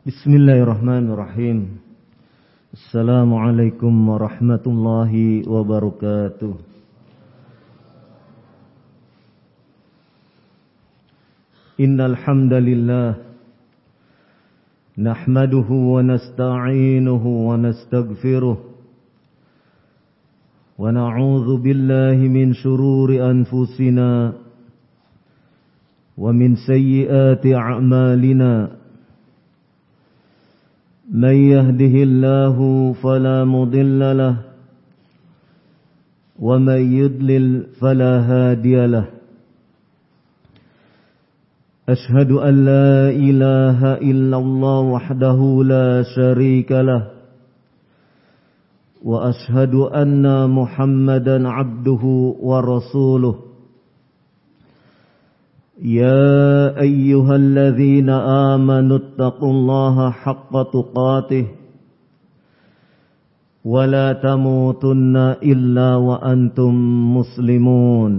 Bismillahirrahmanirrahim. Assalamualaikum warahmatullahi wabarakatuh. Innal hamdalillah nahmaduhu wa nasta'inuhu wa nastaghfiruh wa na'udzu billahi min shururi anfusina wa min sayyiati a'malina. من يهده الله فلا مضل له ومن يضلل فلا هادي له أشهد أن لا إله إلا الله وحده لا شريك له وأشهد أن محمدا عبده ورسوله يا أيها الذين آمنوا اتقوا الله حق تقاته ولا تموتن إلا وأنتم مسلمون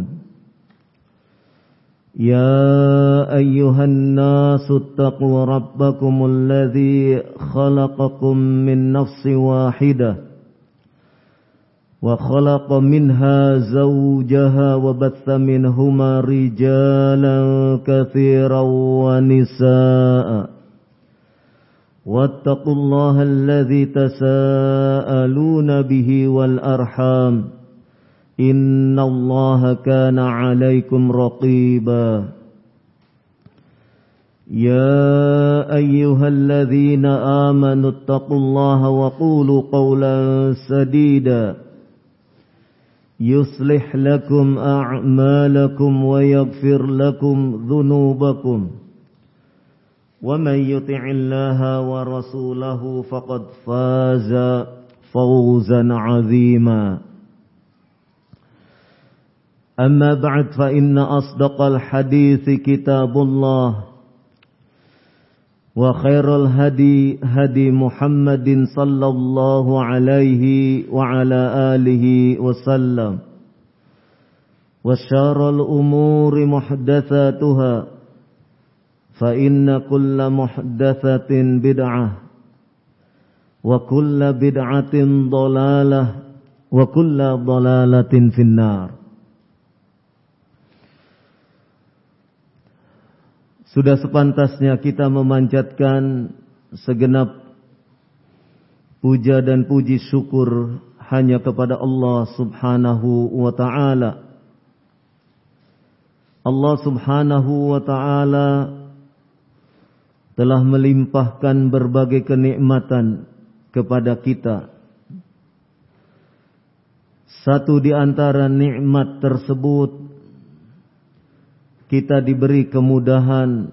يا أيها الناس اتقوا ربكم الذي خلقكم من نفس واحدة وخلق منها زوجها وبث منهما رجالا كثيرا ونساء واتقوا الله الذي تساءلون به والأرحام إن الله كان عليكم رقيبا يا أيها الذين آمنوا اتقوا الله وقولوا قولا سديدا يصلح لكم أعمالكم ويغفر لكم ذنوبكم ومن يطع الله ورسوله فقد فاز فوزا عظيما أما بعد فإن أصدق الحديث كتاب الله وخير الهدي هدي محمد صلى الله عليه وعلى آله وسلم وشر الأمور محدثاتها فإن كل محدثة بدعة وكل بدعة ضلالة وكل ضلالة في النار. Sudah sepantasnya kita memanjatkan segenap puja dan puji syukur hanya kepada Allah subhanahu wa ta'ala. Allah subhanahu wa ta'ala telah melimpahkan berbagai kenikmatan kepada kita. Satu di antara nikmat tersebut, kita diberi kemudahan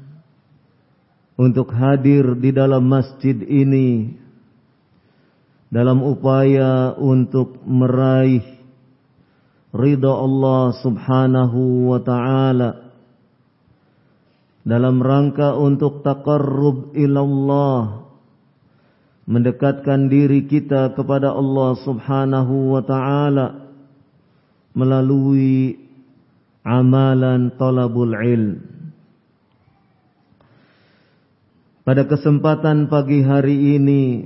untuk hadir di dalam masjid ini dalam upaya untuk meraih ridha Allah subhanahu wa ta'ala, dalam rangka untuk taqarrub ilallah, mendekatkan diri kita kepada Allah subhanahu wa ta'ala melalui amalan talabul ilm. Pada kesempatan pagi hari ini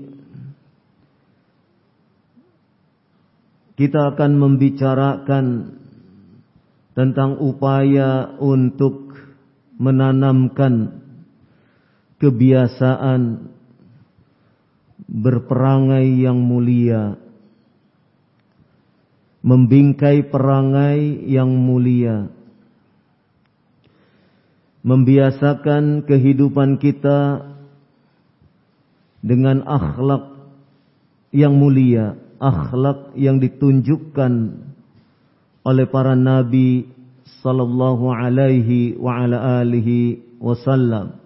kita akan membicarakan tentang upaya untuk menanamkan kebiasaan berperangai yang mulia, membingkai perangai yang mulia, membiasakan kehidupan kita dengan akhlak yang mulia, akhlak yang ditunjukkan oleh para nabi sallallahu alaihi wa ala alihi wasallam.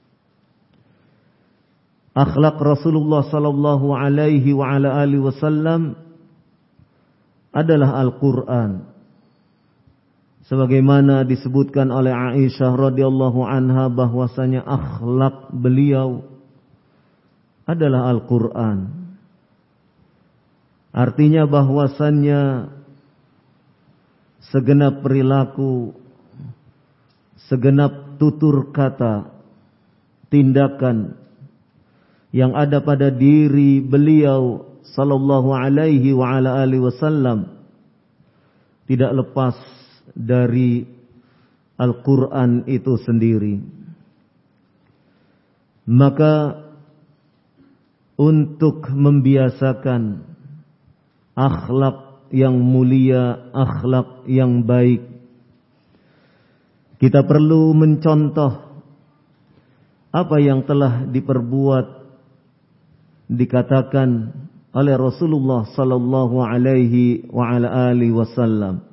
Akhlak Rasulullah sallallahu alaihi wa ala alihi wasallam adalah Al-Quran, sebagaimana disebutkan oleh Aisyah radhiyallahu anha bahwasanya akhlak beliau adalah Al-Quran. Artinya bahwasannya segenap perilaku, segenap tutur kata, tindakan yang ada pada diri beliau sallallahu alaihi wa ala alihi wasallam tidak lepas dari Al-Quran itu sendiri. Maka untuk membiasakan akhlak yang mulia, akhlak yang baik, kita perlu mencontoh apa yang telah diperbuat, dikatakan oleh Rasulullah sallallahu alaihi wa ala alihi wasallam.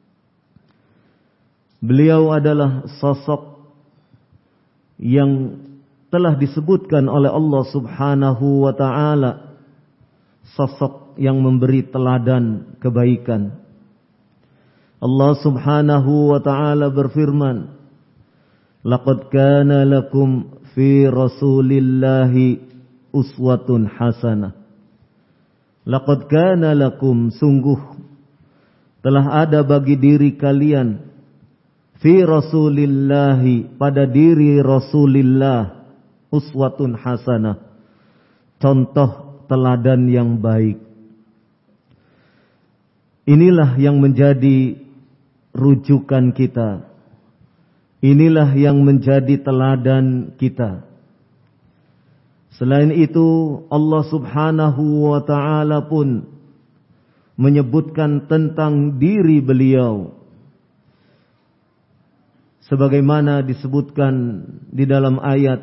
Beliau adalah sosok yang telah disebutkan oleh Allah Subhanahu wa taala, sosok yang memberi teladan kebaikan. Allah Subhanahu wa taala berfirman, "Laqad kana lakum fi Rasulillahi uswatun hasanah." Laqad kana lakum, sungguh telah ada bagi diri kalian, fi Rasulillahi, pada diri Rasulillah, uswatun hasanah, contoh teladan yang baik. Inilah yang menjadi rujukan kita. Inilah yang menjadi teladan kita. Selain itu, Allah Subhanahu wa ta'ala pun menyebutkan tentang diri beliau, sebagaimana disebutkan di dalam ayat.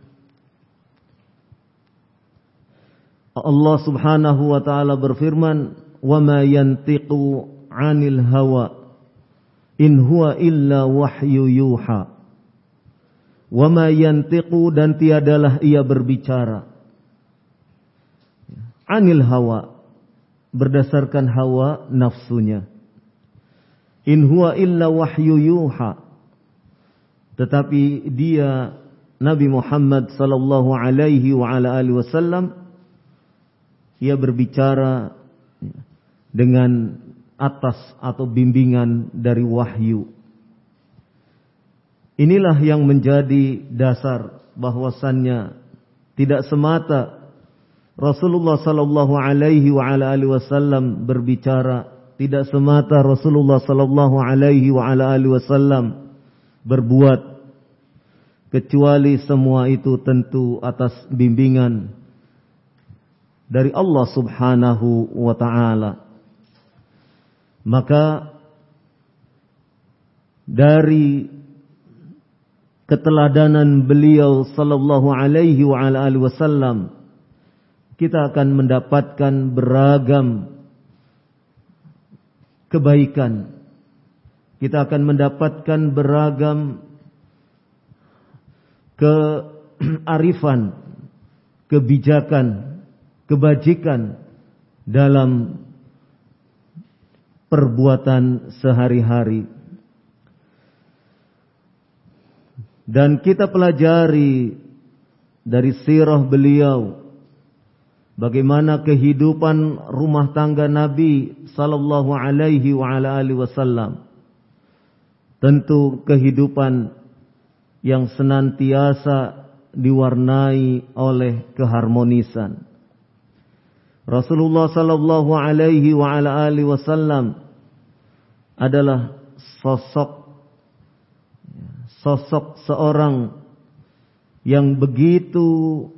Allah Subhanahu wa ta'ala berfirman, "Wa ma yantiqu 'anil hawa in huwa illa wahyu yuha." Wa ma yantiqu, dan tiadalah ia berbicara, 'anil hawa, berdasarkan hawa nafsunya. In huwa illa wahyu yuha, tetapi dia Nabi Muhammad sallallahu alaihi wa ala alihi wasallam, ia berbicara dengan atas atau bimbingan dari wahyu. Inilah yang menjadi dasar bahwasannya tidak semata Rasulullah sallallahu alaihi wa ala alihi wasallam berbicara, tidak semata Rasulullah sallallahu alaihi wa ala alihi wasallam berbuat, kecuali semua itu tentu atas bimbingan dari Allah Subhanahu wa ta'ala. Maka dari keteladanan beliau sallallahu alaihi wa ala alihi wasallam, kita akan mendapatkan beragam kebaikan. Kita akan mendapatkan beragam kearifan, kebijakan, kebajikan dalam perbuatan sehari-hari. Dan kita pelajari dari sirah beliau bagaimana kehidupan rumah tangga Nabi sallallahu alaihi wa ala alihi wasallam. Tentu kehidupan yang senantiasa diwarnai oleh keharmonisan. Rasulullah sallallahu alaihi wa ala alihi wasallam adalah sosok seorang yang begitu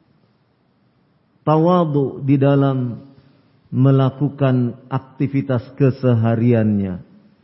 tawadhu di dalam melakukan aktivitas kesehariannya.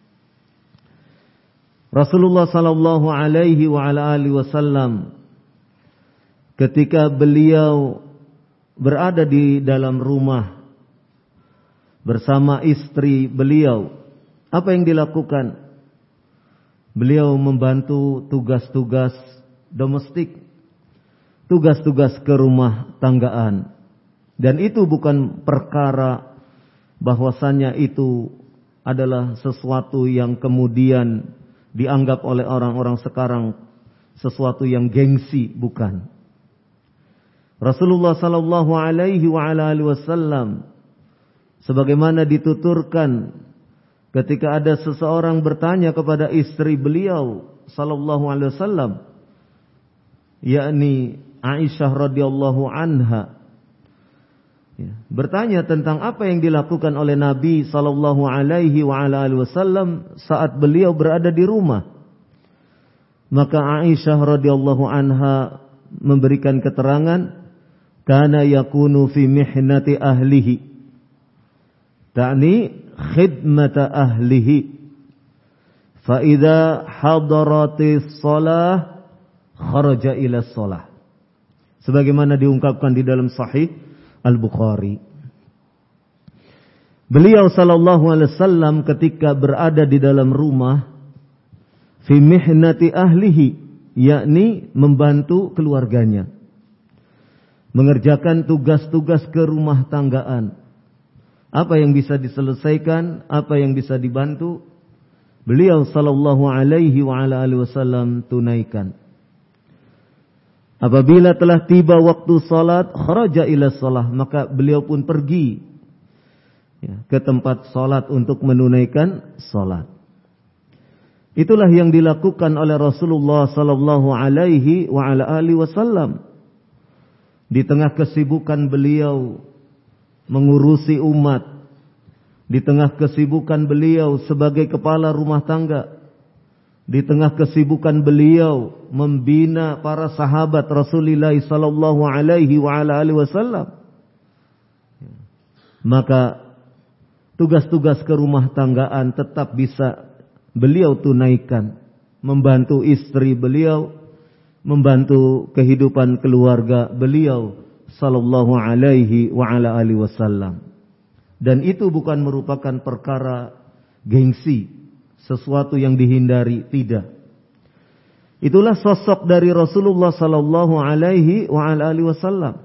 Rasulullah sallallahu alaihi wa ala alihi wasallam ketika beliau berada di dalam rumah bersama istri beliau, apa yang dilakukan? Beliau membantu tugas-tugas domestik, tugas-tugas kerumah tanggaan. Dan itu bukan perkara bahwasannya itu adalah sesuatu yang kemudian dianggap oleh orang-orang sekarang sesuatu yang gengsi, bukan. Rasulullah sallallahu alaihi wa ala alihi wasallam sebagaimana dituturkan ketika ada seseorang bertanya kepada istri beliau sallallahu alaihi wasallam, yakni Aisyah radhiyallahu anha bertanya tentang apa yang dilakukan oleh Nabi sallallahu alaihi wasallam saat beliau berada di rumah. Maka Aisyah radhiyallahu anha memberikan keterangan, kana yakunu fi mihnati ahlihi, ta'ni khidmata ahlihi, fa idza hadaratis shalah kharaja ila shalah. Sebagaimana diungkapkan di dalam Sahih Al-Bukhari. Beliau sallallahu alaihi wasallam ketika berada di dalam rumah, fi mihnati ahlihi, yakni membantu keluarganya, mengerjakan tugas-tugas kerumah tanggaan. Apa yang bisa diselesaikan, apa yang bisa dibantu, beliau sallallahu alaihi wasallam tunaikan. Apabila telah tiba waktu salat, kharaja ila shalah, maka beliau pun pergi ke tempat salat untuk menunaikan salat. Itulah yang dilakukan oleh Rasulullah sallallahu alaihi wasallam. Di tengah kesibukan beliau mengurusi umat, di tengah kesibukan beliau sebagai kepala rumah tangga, di tengah kesibukan beliau membina para sahabat Rasulullah sallallahu alaihi wasallam, maka tugas-tugas kerumah tanggaan tetap bisa beliau tunaikan, membantu istri beliau, membantu kehidupan keluarga beliau sallallahu alaihi wasallam. Dan itu bukan merupakan perkara gengsi, sesuatu yang dihindari, tidak. Itulah sosok dari Rasulullah sallallahu alaihi wasallam.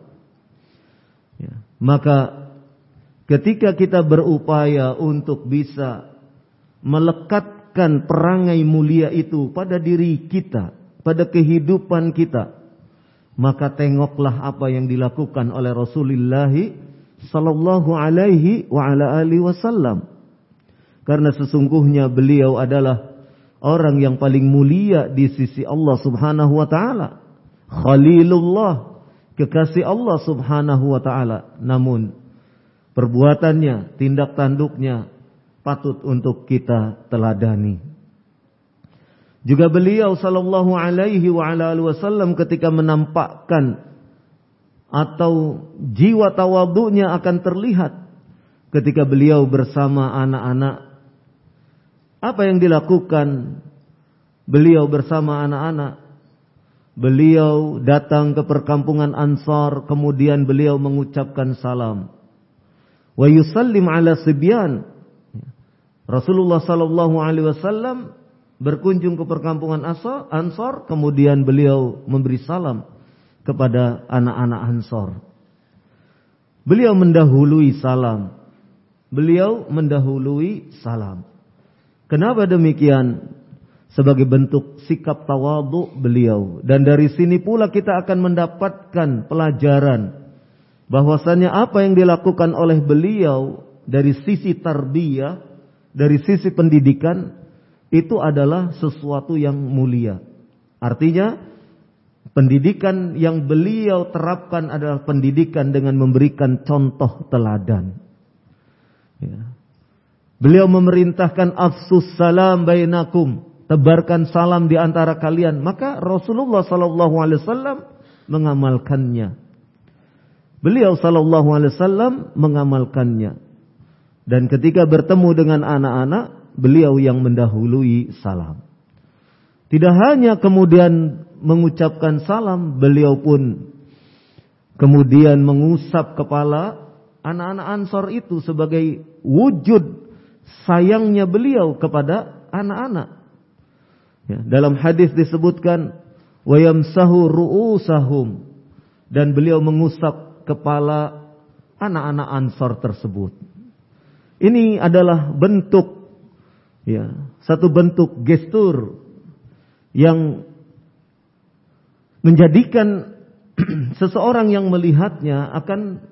Maka ketika kita berupaya untuk bisa melekatkan perangai mulia itu pada diri kita, pada kehidupan kita, maka tengoklah apa yang dilakukan oleh Rasulullah sallallahu alaihi wasallam. Karena sesungguhnya beliau adalah orang yang paling mulia di sisi Allah subhanahu wa ta'ala. Khalilullah, kekasih Allah subhanahu wa ta'ala. Namun perbuatannya, tindak tanduknya patut untuk kita teladani. Juga beliau sallallahu alaihi wasallam ketika menampakkan atau jiwa tawadhu'nya akan terlihat ketika beliau bersama anak-anak. Apa yang dilakukan beliau bersama anak-anak? Beliau datang ke perkampungan Ansar, kemudian beliau mengucapkan salam. Wa yusallim ala sibyan. Rasulullah sallallahu alaihi wasallam berkunjung ke perkampungan Ansar, kemudian beliau memberi salam kepada anak-anak Ansar. Beliau mendahului salam. Kenapa demikian? Sebagai bentuk sikap tawadhu beliau. Dan dari sini pula kita akan mendapatkan pelajaran bahwasanya apa yang dilakukan oleh beliau dari sisi tarbiyah, dari sisi pendidikan, itu adalah sesuatu yang mulia. Artinya pendidikan yang beliau terapkan adalah pendidikan dengan memberikan contoh teladan. Beliau memerintahkan afsus salam bainakum, tebarkan salam di antara kalian. Maka Rasulullah sallallahu alaihi wasallam mengamalkannya. Beliau sallallahu alaihi wasallam mengamalkannya. Dan ketika bertemu dengan anak-anak, beliau yang mendahului salam. Tidak hanya kemudian mengucapkan salam, beliau pun kemudian mengusap kepala anak-anak Ansor itu sebagai wujud sayangnya beliau kepada anak-anak. Dalam hadis disebutkan wa yamsahu ru'usahum, dan beliau mengusap kepala anak-anak Ansor tersebut. Ini adalah bentuk, satu bentuk gestur yang menjadikan seseorang yang melihatnya akan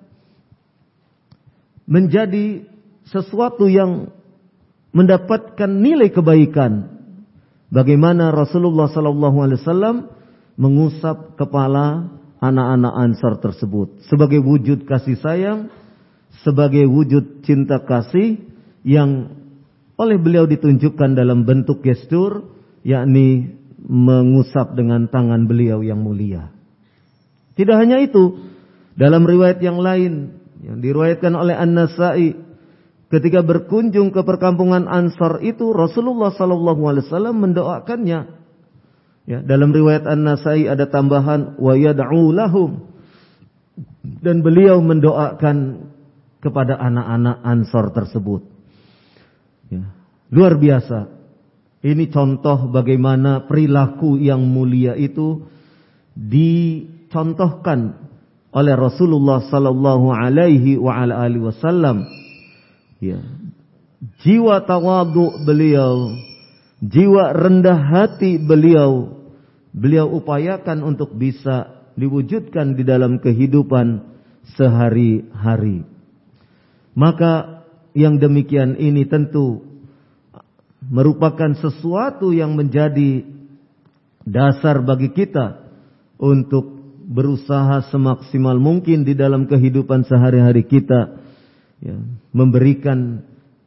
menjadi sesuatu yang mendapatkan nilai kebaikan. Bagaimana Rasulullah sallallahu alaihi wasallam mengusap kepala anak-anak Ansar tersebut sebagai wujud kasih sayang, sebagai wujud cinta kasih yang oleh beliau ditunjukkan dalam bentuk gestur, yakni mengusap dengan tangan beliau yang mulia. Tidak hanya itu, dalam riwayat yang lain yang diriwayatkan oleh An-Nasa'i, ketika berkunjung ke perkampungan Ansar itu, Rasulullah SAW mendoakannya. Ya, dalam riwayat An-Nasa'i ada tambahan wa yad'u lahum, dan beliau mendoakan kepada anak-anak Ansar tersebut. Ya, luar biasa. Ini contoh bagaimana perilaku yang mulia itu dicontohkan oleh Rasulullah sallallahu alaihi wa ala alihi wasallam. Ya. Jiwa tawadhu beliau, jiwa rendah hati beliau upayakan untuk bisa diwujudkan di dalam kehidupan sehari-hari. Maka yang demikian ini tentu merupakan sesuatu yang menjadi dasar bagi kita untuk berusaha semaksimal mungkin di dalam kehidupan sehari-hari kita, ya, memberikan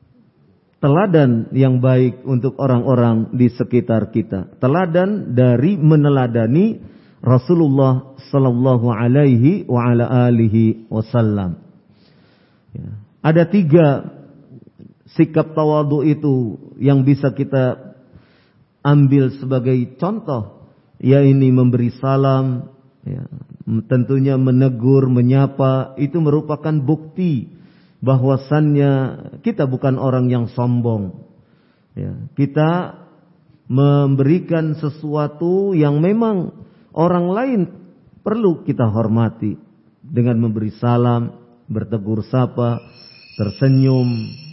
teladan yang baik untuk orang-orang di sekitar kita. Teladan dari meneladani Rasulullah sallallahu alaihi wa ala alihi wasallam. Ya. Ada 3 sikap tawadhu itu yang bisa kita ambil sebagai contoh, yaitu memberi salam, ya, tentunya menegur, menyapa, itu merupakan bukti bahwasannya kita bukan orang yang sombong. Ya, kita memberikan sesuatu yang memang orang lain perlu kita hormati dengan memberi salam, bertegur sapa, tersenyum,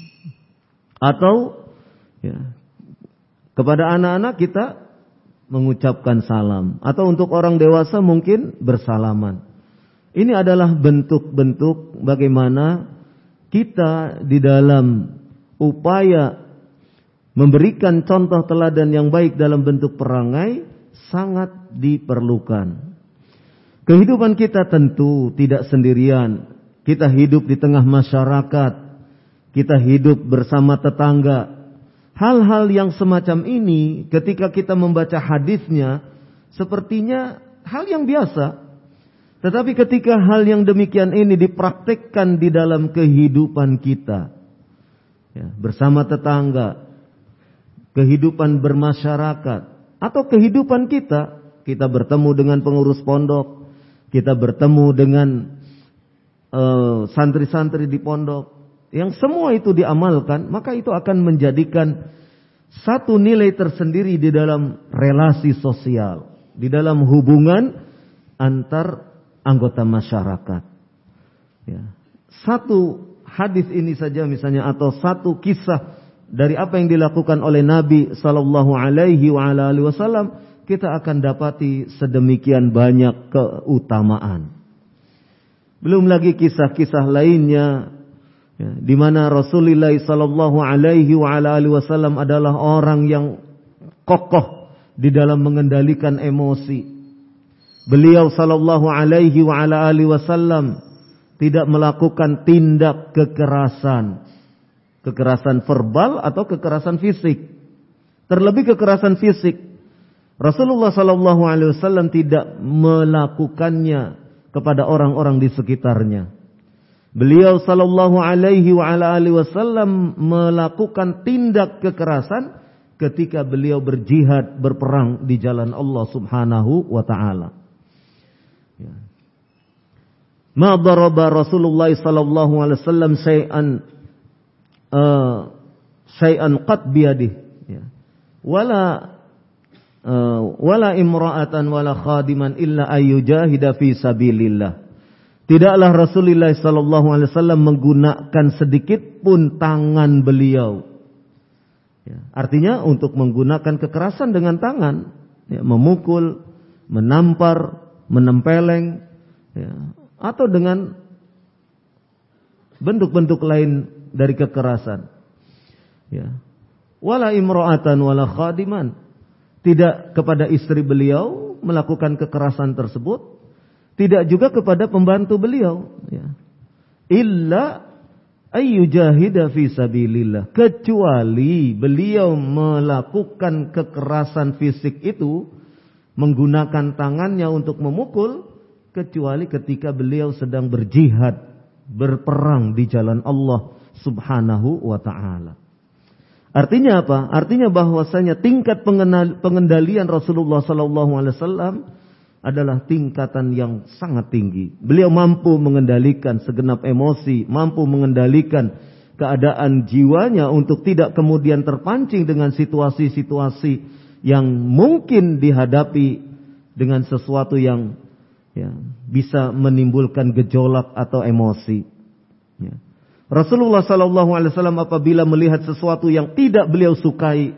atau ya, kepada anak-anak kita mengucapkan salam, atau untuk orang dewasa mungkin bersalaman. Ini adalah bentuk-bentuk bagaimana kita di dalam upaya memberikan contoh teladan yang baik dalam bentuk perangai sangat diperlukan. Kehidupan kita tentu tidak sendirian. Kita hidup di tengah masyarakat, kita hidup bersama tetangga. Hal-hal yang semacam ini ketika kita membaca hadisnya sepertinya hal yang biasa. Tetapi ketika hal yang demikian ini dipraktikkan di dalam kehidupan kita, ya, bersama tetangga, kehidupan bermasyarakat, atau kehidupan kita bertemu dengan pengurus pondok, kita bertemu dengan santri-santri di pondok, yang semua itu diamalkan, maka itu akan menjadikan satu nilai tersendiri di dalam relasi sosial, di dalam hubungan antar anggota masyarakat. Ya. Satu hadis ini saja misalnya, atau satu kisah dari apa yang dilakukan oleh Nabi sallallahu alaihi wasallam, kita akan dapati sedemikian banyak keutamaan. Belum lagi kisah-kisah lainnya, ya, di mana Rasulullah sallallahu alaihi wasallam adalah orang yang kokoh di dalam mengendalikan emosi. Beliau sallallahu alaihi wasallam tidak melakukan tindak kekerasan verbal atau kekerasan fisik. Terlebih kekerasan fisik, Rasulullah sallallahu alaihi wasallam tidak melakukannya kepada orang-orang di sekitarnya. Beliau sallallahu alaihi wasallam melakukan tindak kekerasan ketika beliau berjihad, berperang di jalan Allah Subhanahu wa taala. Ya. Ma daraba Rasulullah sallallahu alaihi wasallam syai'an qad biyadihi, ya. Wala imra'atan wala khadiman illa ayyujahida fi sabilillah. Tidaklah Rasulullah sallallahu alaihi wasallam menggunakan sedikit pun tangan beliau. Ya, artinya untuk menggunakan kekerasan dengan tangan, ya, memukul, menampar, menempeleng, ya, atau dengan bentuk-bentuk lain dari kekerasan. Ya. Wala imra'atan wala khadiman. Tidak kepada istri beliau melakukan kekerasan tersebut, tidak juga kepada pembantu beliau, ya. Illa ayyujahida fi sabilillah, kecuali beliau melakukan kekerasan fisik itu menggunakan tangannya untuk memukul, kecuali ketika beliau sedang berjihad, berperang di jalan Allah Subhanahu wa ta'ala. Artinya apa? Artinya bahwasanya tingkat pengendalian Rasulullah sallallahu alaihi wasallam adalah tingkatan yang sangat tinggi. Beliau mampu mengendalikan segenap emosi, mampu mengendalikan keadaan jiwanya untuk tidak kemudian terpancing dengan situasi-situasi yang mungkin dihadapi dengan sesuatu yang bisa menimbulkan gejolak atau emosi. Ya. Rasulullah sallallahu alaihi wasallam apabila melihat sesuatu yang tidak beliau sukai,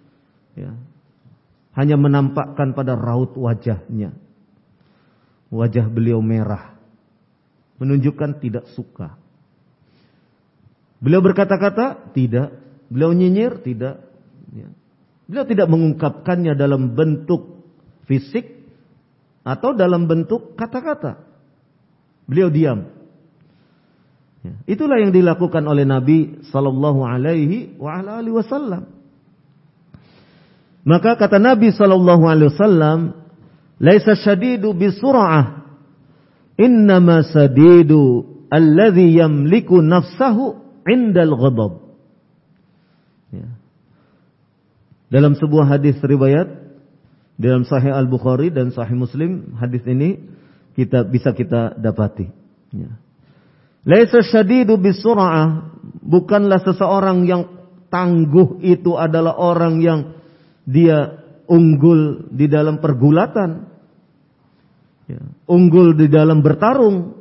hanya menampakkan pada raut wajahnya. Wajah beliau merah, menunjukkan tidak suka. Beliau berkata-kata? Tidak. Beliau nyinyir? Tidak. Beliau tidak mengungkapkannya dalam bentuk fisik atau dalam bentuk kata-kata. Beliau diam. Itulah yang dilakukan oleh Nabi sallallahu alaihi wasallam. Maka kata Nabi sallallahu alaihi wasallam, "Laisa syadidu bisur'ah, innama sadidu alladhi yamliku nafsahu 'indal ghadab." Dalam sebuah hadis riwayat dalam Sahih Al-Bukhari dan Sahih Muslim, hadis ini bisa kita dapati. Laisa syadidu bisur'ah, bukanlah seseorang yang tangguh itu adalah orang yang dia unggul di dalam pergulatan, unggul di dalam bertarung.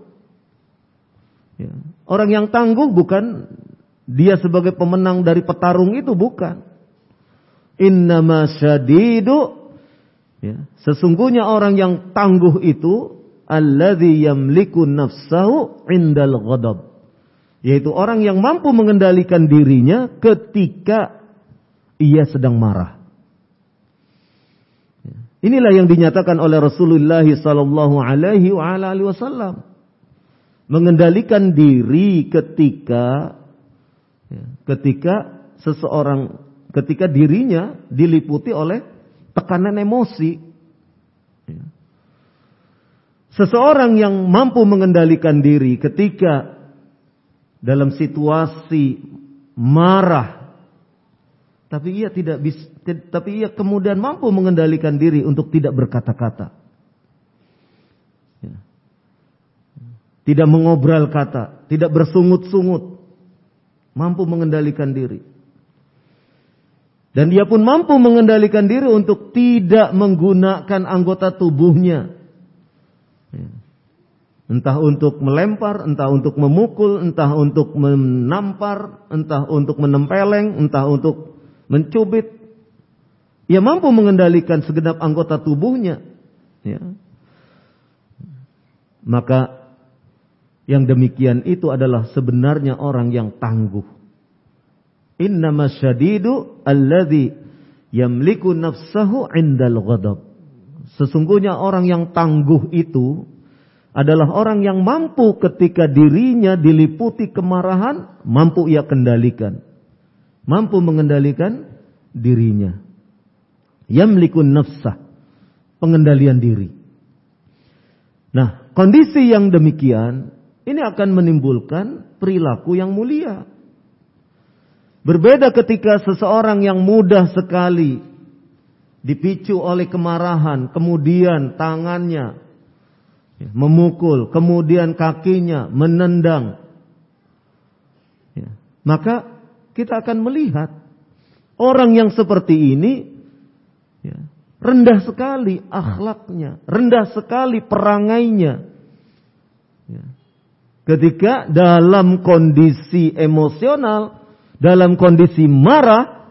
Orang yang tangguh bukan dia sebagai pemenang dari petarung itu, bukan. Innama syadidu, sesungguhnya orang yang tangguh itu alladzi yamliku nafsahu 'indal ghadab, yaitu orang yang mampu mengendalikan dirinya ketika ia sedang marah. Inilah yang dinyatakan oleh Rasulullah sallallahu alaihi wasallam. Mengendalikan diri ketika dirinya diliputi oleh tekanan emosi. Seseorang yang mampu mengendalikan diri ketika dalam situasi marah, tapi ia kemudian mampu mengendalikan diri untuk tidak berkata-kata, tidak mengobral kata, tidak bersungut-sungut, mampu mengendalikan diri. Dan dia pun mampu mengendalikan diri untuk tidak menggunakan anggota tubuhnya, entah untuk melempar, entah untuk memukul, entah untuk menampar, entah untuk menempeleng, entah untuk mencubit. Ia mampu mengendalikan segenap anggota tubuhnya. Maka yang demikian itu adalah sebenarnya orang yang tangguh. Innama syadidu alladzi yamliku nafsahu 'indal ghadab. Sesungguhnya orang yang tangguh itu adalah orang yang mampu ketika dirinya diliputi kemarahan, mampu ia kendalikan. Mampu mengendalikan dirinya. Yamlikun nafsah, pengendalian diri. Nah, kondisi yang demikian ini akan menimbulkan perilaku yang mulia. Berbeda ketika seseorang yang mudah sekali dipicu oleh kemarahan, kemudian tangannya memukul, kemudian kakinya menendang. Maka kita akan melihat orang yang seperti ini rendah sekali akhlaknya, rendah sekali perangainya. Ketika dalam kondisi emosional, dalam kondisi marah,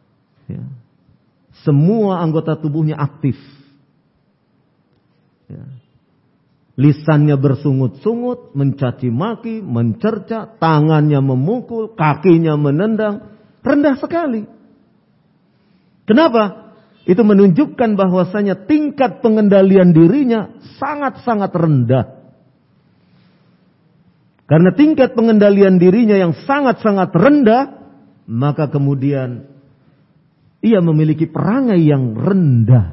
semua anggota tubuhnya aktif. Lisannya bersungut-sungut, mencaci maki, mencerca, tangannya memukul, kakinya menendang, rendah sekali. Kenapa? itu menunjukkan bahwasanya tingkat pengendalian dirinya sangat-sangat rendah. Karena tingkat pengendalian dirinya yang sangat-sangat rendah, maka kemudian ia memiliki perangai yang rendah.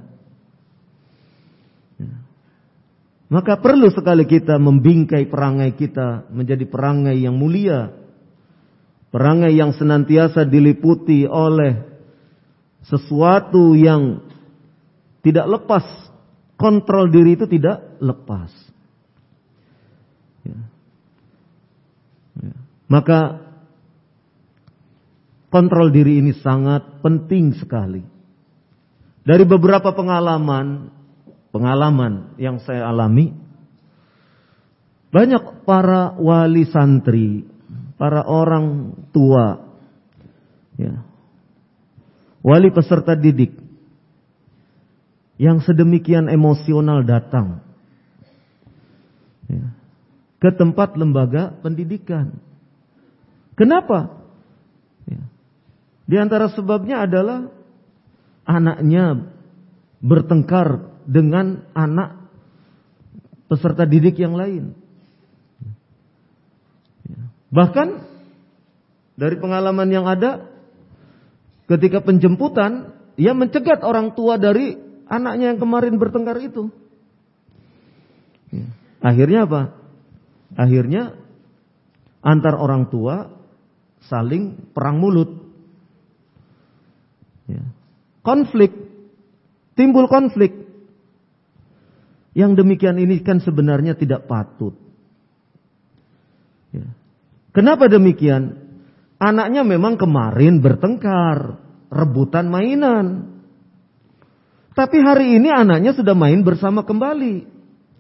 Maka perlu sekali kita membingkai perangai kita menjadi perangai yang mulia. Perangai yang senantiasa diliputi oleh sesuatu yang tidak lepas. Kontrol diri itu tidak lepas. Maka kontrol diri ini sangat penting sekali. Dari beberapa pengalaman yang saya alami, banyak para wali santri, para orang tua, wali peserta didik, yang sedemikian emosional datang ke tempat lembaga pendidikan. Kenapa? Di antara sebabnya adalah anaknya bertengkar dengan anak peserta didik yang lain. Bahkan dari pengalaman yang ada, ketika penjemputan, ia mencegat orang tua dari anaknya yang kemarin bertengkar itu. Akhirnya apa? Akhirnya antar orang tua saling perang mulut. Konflik, timbul konflik. Yang demikian ini kan sebenarnya tidak patut. Kenapa demikian? Anaknya memang kemarin bertengkar, rebutan mainan. Tapi hari ini anaknya sudah main bersama kembali.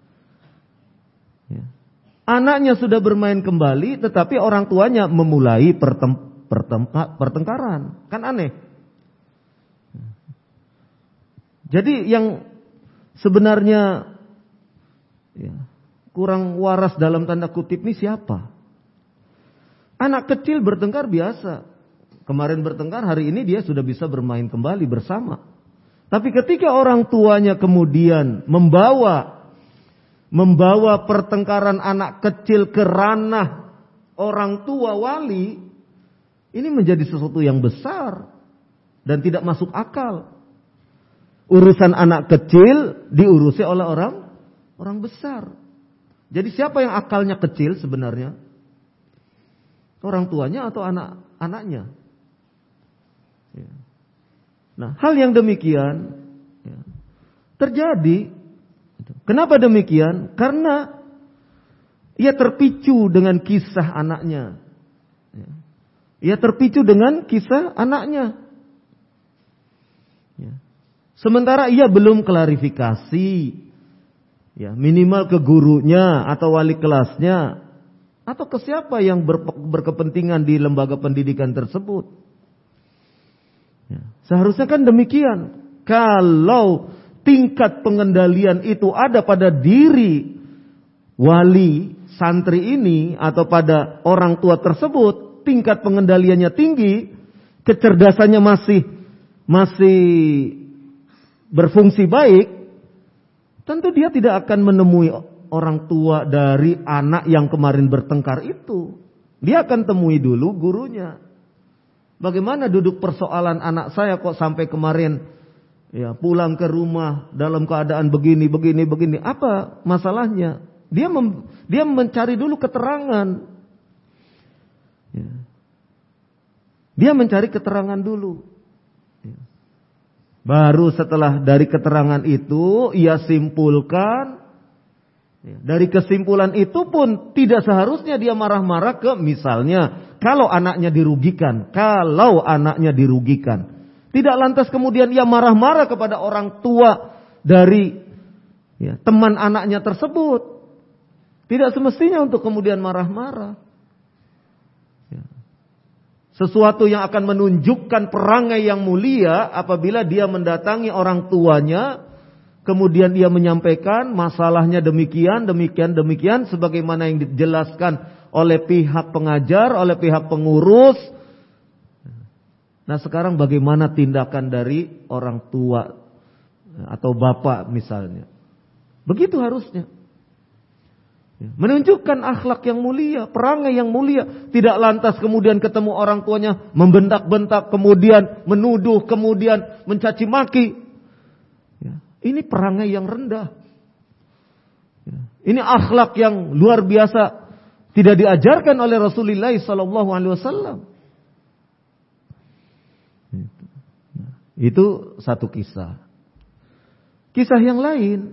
Anaknya sudah bermain kembali, tetapi orang tuanya memulai pertengkaran. Kan aneh. Jadi yang sebenarnya kurang waras dalam tanda kutip ini siapa? Anak kecil bertengkar biasa. Kemarin bertengkar, hari ini dia sudah bisa bermain kembali bersama. Tapi ketika orang tuanya kemudian membawa pertengkaran anak kecil ke ranah orang tua wali, ini menjadi sesuatu yang besar dan tidak masuk akal. Urusan anak kecil diurusi oleh orang besar. Jadi siapa yang akalnya kecil sebenarnya? Orang tuanya atau anak-anaknya? Nah, hal yang demikian terjadi. Kenapa demikian? Karena ia terpicu dengan kisah anaknya. Ia terpicu dengan kisah anaknya. Sementara ia belum klarifikasi, minimal ke gurunya atau wali kelasnya, atau ke siapa yang berkepentingan di lembaga pendidikan tersebut. Seharusnya kan demikian. Kalau tingkat pengendalian itu ada pada diri wali santri ini atau pada orang tua tersebut, tingkat pengendaliannya tinggi, kecerdasannya masih berfungsi baik, tentu dia tidak akan menemui orang tua dari anak yang kemarin bertengkar itu. Dia akan temui dulu gurunya. Bagaimana duduk persoalan anak saya kok sampai kemarin pulang ke rumah dalam keadaan begini. Apa masalahnya? Dia mencari dulu keterangan. Dia mencari keterangan dulu. Baru setelah dari keterangan itu ia simpulkan. Dari kesimpulan itu pun tidak seharusnya dia marah-marah ke misalnya kalau anaknya dirugikan. Tidak lantas kemudian ia marah-marah kepada orang tua dari teman anaknya tersebut. Tidak semestinya untuk kemudian marah-marah. Sesuatu yang akan menunjukkan perangai yang mulia apabila dia mendatangi orang tuanya, kemudian dia menyampaikan masalahnya demikian, sebagaimana yang dijelaskan oleh pihak pengajar, oleh pihak pengurus. Nah sekarang bagaimana tindakan dari orang tua atau bapak misalnya? Begitu harusnya. Menunjukkan akhlak yang mulia, perangai yang mulia. Tidak lantas kemudian ketemu orang tuanya membentak-bentak, kemudian menuduh, kemudian mencaci maki. Ini perangai yang rendah. Ini akhlak yang luar biasa, tidak diajarkan oleh Rasulullah SAW. Itu satu kisah. Kisah yang lain,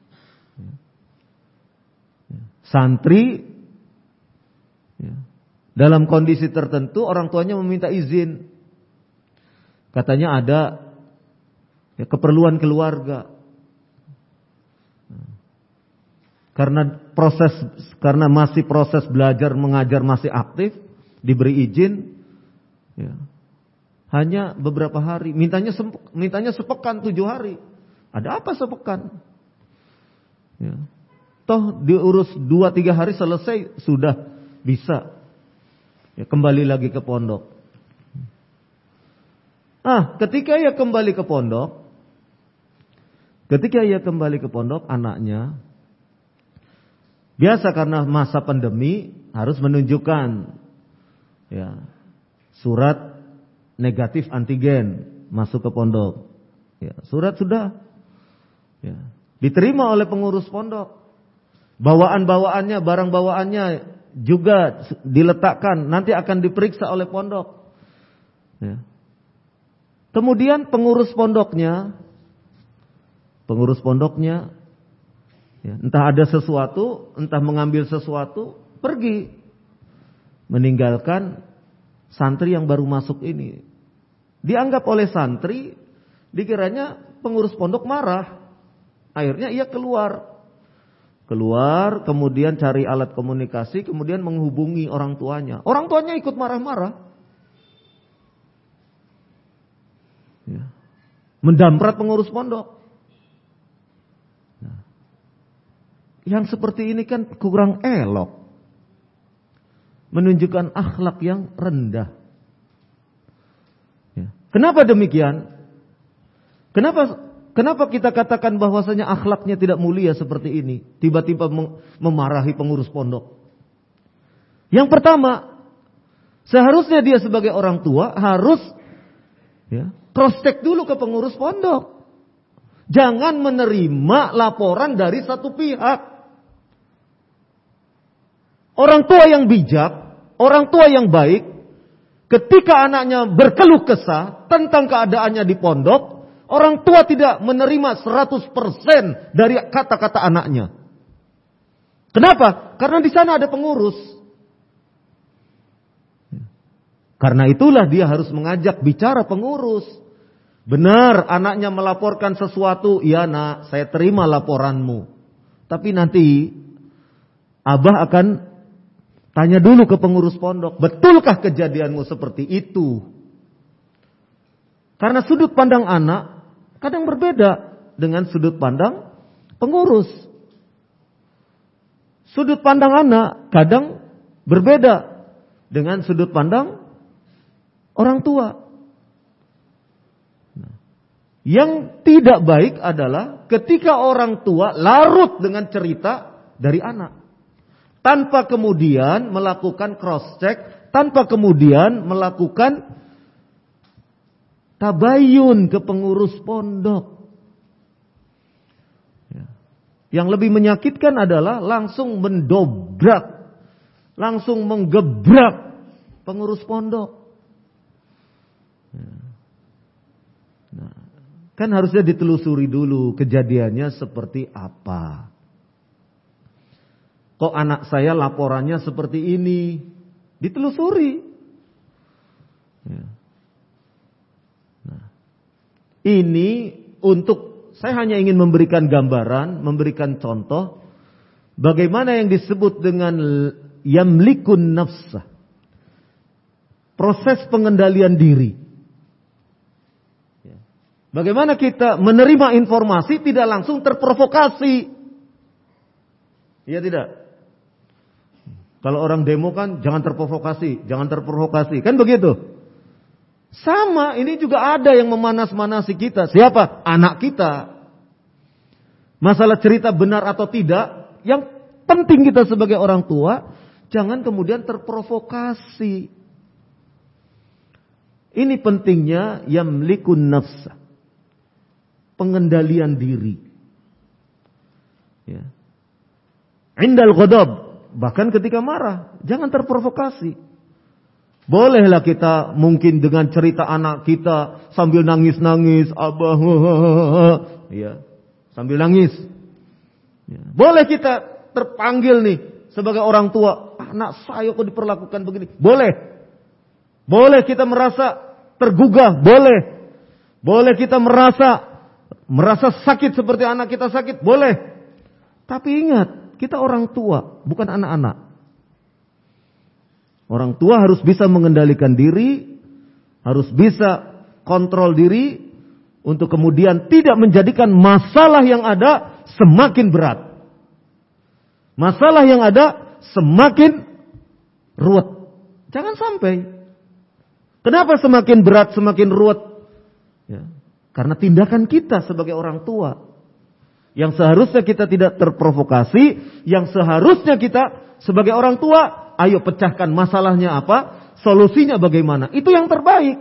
santri dalam kondisi tertentu orang tuanya meminta izin. Katanya ada keperluan keluarga. Karena masih proses belajar mengajar masih aktif, diberi izin. Hanya beberapa hari, mintanya sepekan 7 hari. Ada apa sepekan? Toh diurus 2-3 hari selesai, sudah bisa kembali lagi ke pondok. Ketika ia kembali ke pondok, anaknya biasa karena masa pandemi harus menunjukkan surat negatif antigen masuk ke pondok. Surat sudah diterima oleh pengurus pondok. Bawaan-bawaannya, barang bawaannya juga diletakkan, nanti akan diperiksa oleh pondok. Kemudian pengurus pondoknya entah ada sesuatu, entah mengambil sesuatu, pergi meninggalkan santri yang baru masuk ini. Dianggap oleh santri, dikiranya pengurus pondok marah. Akhirnya ia keluar, kemudian cari alat komunikasi, kemudian menghubungi orang tuanya. Orang tuanya ikut marah-marah, mendamprat pengurus pondok. Yang seperti ini kan kurang elok, menunjukkan akhlak yang rendah. Kenapa demikian? Kenapa kita katakan bahwasanya akhlaknya tidak mulia seperti ini? Tiba-tiba memarahi pengurus pondok. Yang pertama, seharusnya dia sebagai orang tua harus cross check dulu ke pengurus pondok. Jangan menerima laporan dari satu pihak. Orang tua yang bijak, orang tua yang baik, ketika anaknya berkeluh kesah tentang keadaannya di pondok, orang tua tidak menerima 100% dari kata-kata anaknya. Kenapa? Karena di sana ada pengurus. Karena itulah dia harus mengajak bicara pengurus. Benar, anaknya melaporkan sesuatu, iya nak, saya terima laporanmu. Tapi nanti abah akan tanya dulu ke pengurus pondok, betulkah kejadianmu seperti itu? Karena sudut pandang anak kadang berbeda dengan sudut pandang pengurus. Sudut pandang anak kadang berbeda dengan sudut pandang orang tua. Yang tidak baik adalah ketika orang tua larut dengan cerita dari anak, tanpa kemudian melakukan cross check, tanpa kemudian melakukan tabayun ke pengurus pondok. Yang lebih menyakitkan adalah langsung mendobrak, langsung menggebrak pengurus pondok. Kan harusnya ditelusuri dulu kejadiannya seperti apa. Kok anak saya laporannya seperti ini? Ditelusuri. Ini untuk, saya hanya ingin memberikan gambaran, memberikan contoh bagaimana yang disebut dengan yamlikun nafsah, proses pengendalian diri. Bagaimana kita menerima informasi tidak langsung terprovokasi. Iya tidak? Kalau orang demo kan jangan terprovokasi, kan begitu. Sama, ini juga ada yang memanas-manasi kita. Siapa? Anak kita. Masalah cerita benar atau tidak, yang penting kita sebagai orang tua, jangan kemudian terprovokasi. Ini pentingnya yamlikun nafsa. Pengendalian diri. Ya. Indal ghadab, bahkan ketika marah, jangan terprovokasi. Bolehlah kita mungkin dengan cerita anak kita sambil nangis-nangis, abah, ya, sambil nangis. Ya. Boleh kita terpanggil nih sebagai orang tua, anak saya kok diperlakukan begini. Boleh. Boleh kita merasa tergugah, boleh. Boleh kita merasa sakit seperti anak kita sakit, boleh. Tapi ingat, kita orang tua, bukan anak-anak. Orang tua harus bisa mengendalikan diri, harus bisa kontrol diri, untuk kemudian tidak menjadikan masalah yang ada semakin berat. Masalah yang ada semakin ruwet. Jangan sampai. Kenapa semakin berat, semakin ruwet? Ya, karena tindakan kita sebagai orang tua. Yang seharusnya kita tidak terprovokasi, yang seharusnya kita sebagai orang tua, ayo pecahkan masalahnya apa, solusinya bagaimana. Itu yang terbaik.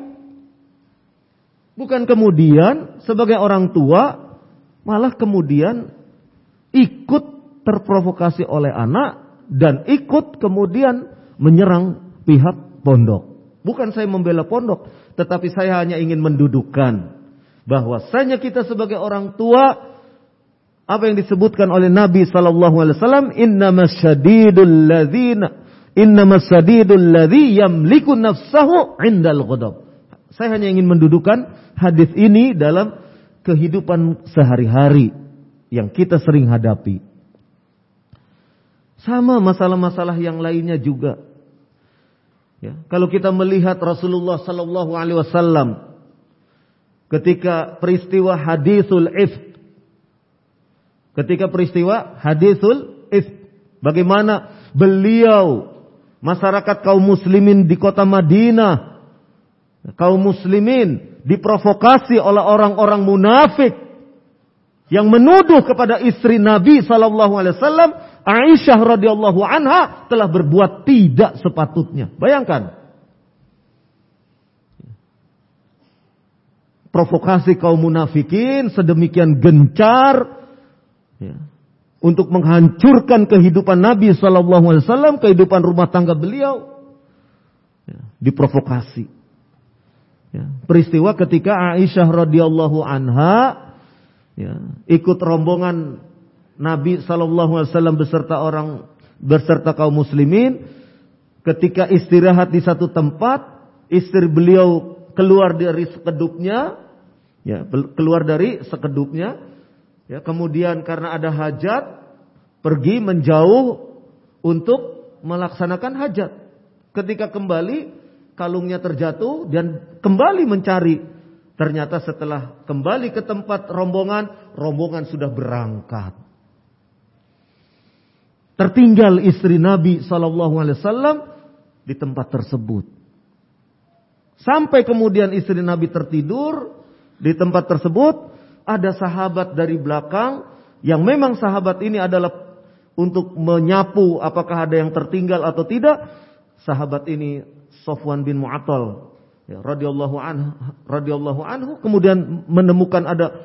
Bukan kemudian sebagai orang tua malah kemudian ikut terprovokasi oleh anak dan ikut kemudian menyerang pihak pondok. Bukan saya membela pondok, tetapi saya hanya ingin mendudukkan bahwasanya kita sebagai orang tua, apa yang disebutkan oleh Nabi sallallahu alaihi wasallam, innamas syadidul ladzi yamliku nafsahu 'indal ghadab. Saya hanya ingin mendudukkan hadis ini dalam kehidupan sehari-hari yang kita sering hadapi. Sama masalah-masalah yang lainnya juga. Ya, kalau kita melihat Rasulullah sallallahu alaihi wasallam ketika peristiwa hadisul ifk, bagaimana beliau, masyarakat kaum muslimin di kota Madinah, kaum muslimin diprovokasi oleh orang-orang munafik yang menuduh kepada istri Nabi sallallahu alaihi wasallam, Aisyah radhiyallahu anha, telah berbuat tidak sepatutnya. Bayangkan. Provokasi kaum munafikin sedemikian gencar, ya, untuk menghancurkan kehidupan Nabi sallallahu alaihi wasallam, kehidupan rumah tangga beliau, ya, diprovokasi. Ya, peristiwa ketika Aisyah radhiyallahu anha, ya, ikut rombongan Nabi sallallahu alaihi wasallam beserta kaum muslimin, ketika istirahat di satu tempat, istri beliau keluar dari sekedupnya, ya, kemudian karena ada hajat, pergi menjauh untuk melaksanakan hajat. Ketika kembali, kalungnya terjatuh dan kembali mencari. Ternyata setelah kembali ke tempat rombongan sudah berangkat. Tertinggal istri Nabi SAW di tempat tersebut. Sampai kemudian istri Nabi tertidur di tempat tersebut, ada sahabat dari belakang yang memang sahabat ini adalah untuk menyapu apakah ada yang tertinggal atau tidak. Sahabat ini Sofwan bin Mu'attal, ya, radhiyallahu anhu, kemudian menemukan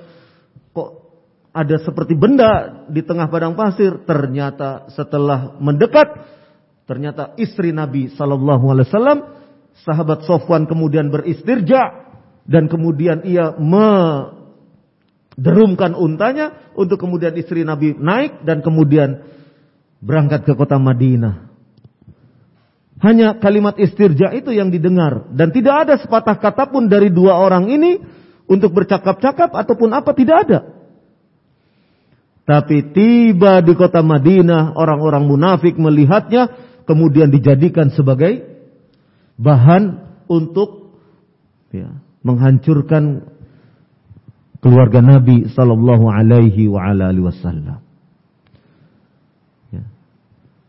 ada seperti benda di tengah padang pasir. Ternyata setelah mendekat, ternyata istri Nabi sallallahu alaihi wasallam. Sahabat Sofwan kemudian beristirja dan kemudian ia derumkan untanya untuk kemudian istri Nabi naik dan kemudian berangkat ke kota Madinah. Hanya kalimat istirja itu yang didengar dan tidak ada sepatah kata pun dari dua orang ini untuk bercakap-cakap ataupun apa, tidak ada. Tapi tiba di kota Madinah, orang-orang munafik melihatnya, kemudian dijadikan sebagai bahan untuk, ya, menghancurkan keluarga Nabi sallallahu alaihi wasallam. Ya.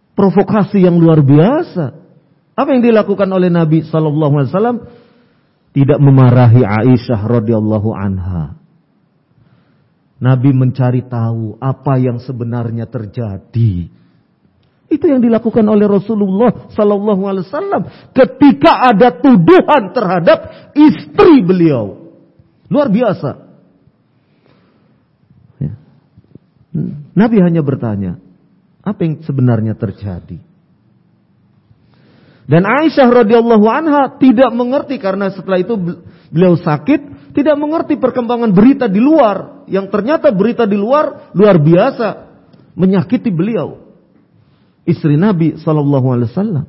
Provokasi yang luar biasa. Apa yang dilakukan oleh Nabi sallallahu alaihi wasallam? tidak memarahi Aisyah radhiyallahu anha. Nabi mencari tahu apa yang sebenarnya terjadi. Itu yang dilakukan oleh Rasulullah sallallahu alaihi wasallam ketika ada tuduhan terhadap istri beliau. Luar biasa. Ya. Nabi hanya bertanya, apa yang sebenarnya terjadi? Dan Aisyah radhiyallahu anha tidak mengerti karena setelah itu beliau sakit, tidak mengerti perkembangan berita di luar yang ternyata berita di luar luar biasa menyakiti beliau. Istri Nabi sallallahu alaihi wasallam.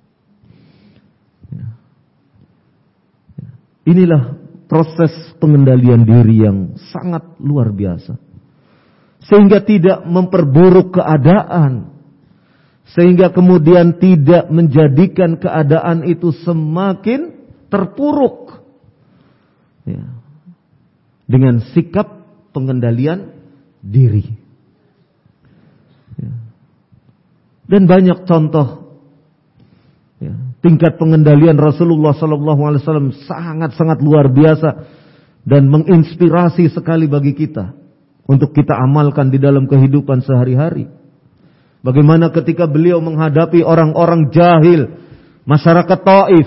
Inilah proses pengendalian diri yang sangat luar biasa. Sehingga tidak memperburuk keadaan. Sehingga kemudian tidak menjadikan keadaan itu semakin terpuruk. Ya. Dengan sikap pengendalian diri. Ya. Dan banyak contoh ya, tingkat pengendalian Rasulullah SAW sangat-sangat luar biasa dan menginspirasi sekali bagi kita untuk kita amalkan di dalam kehidupan sehari-hari. Bagaimana ketika beliau menghadapi orang-orang jahil, masyarakat Taif,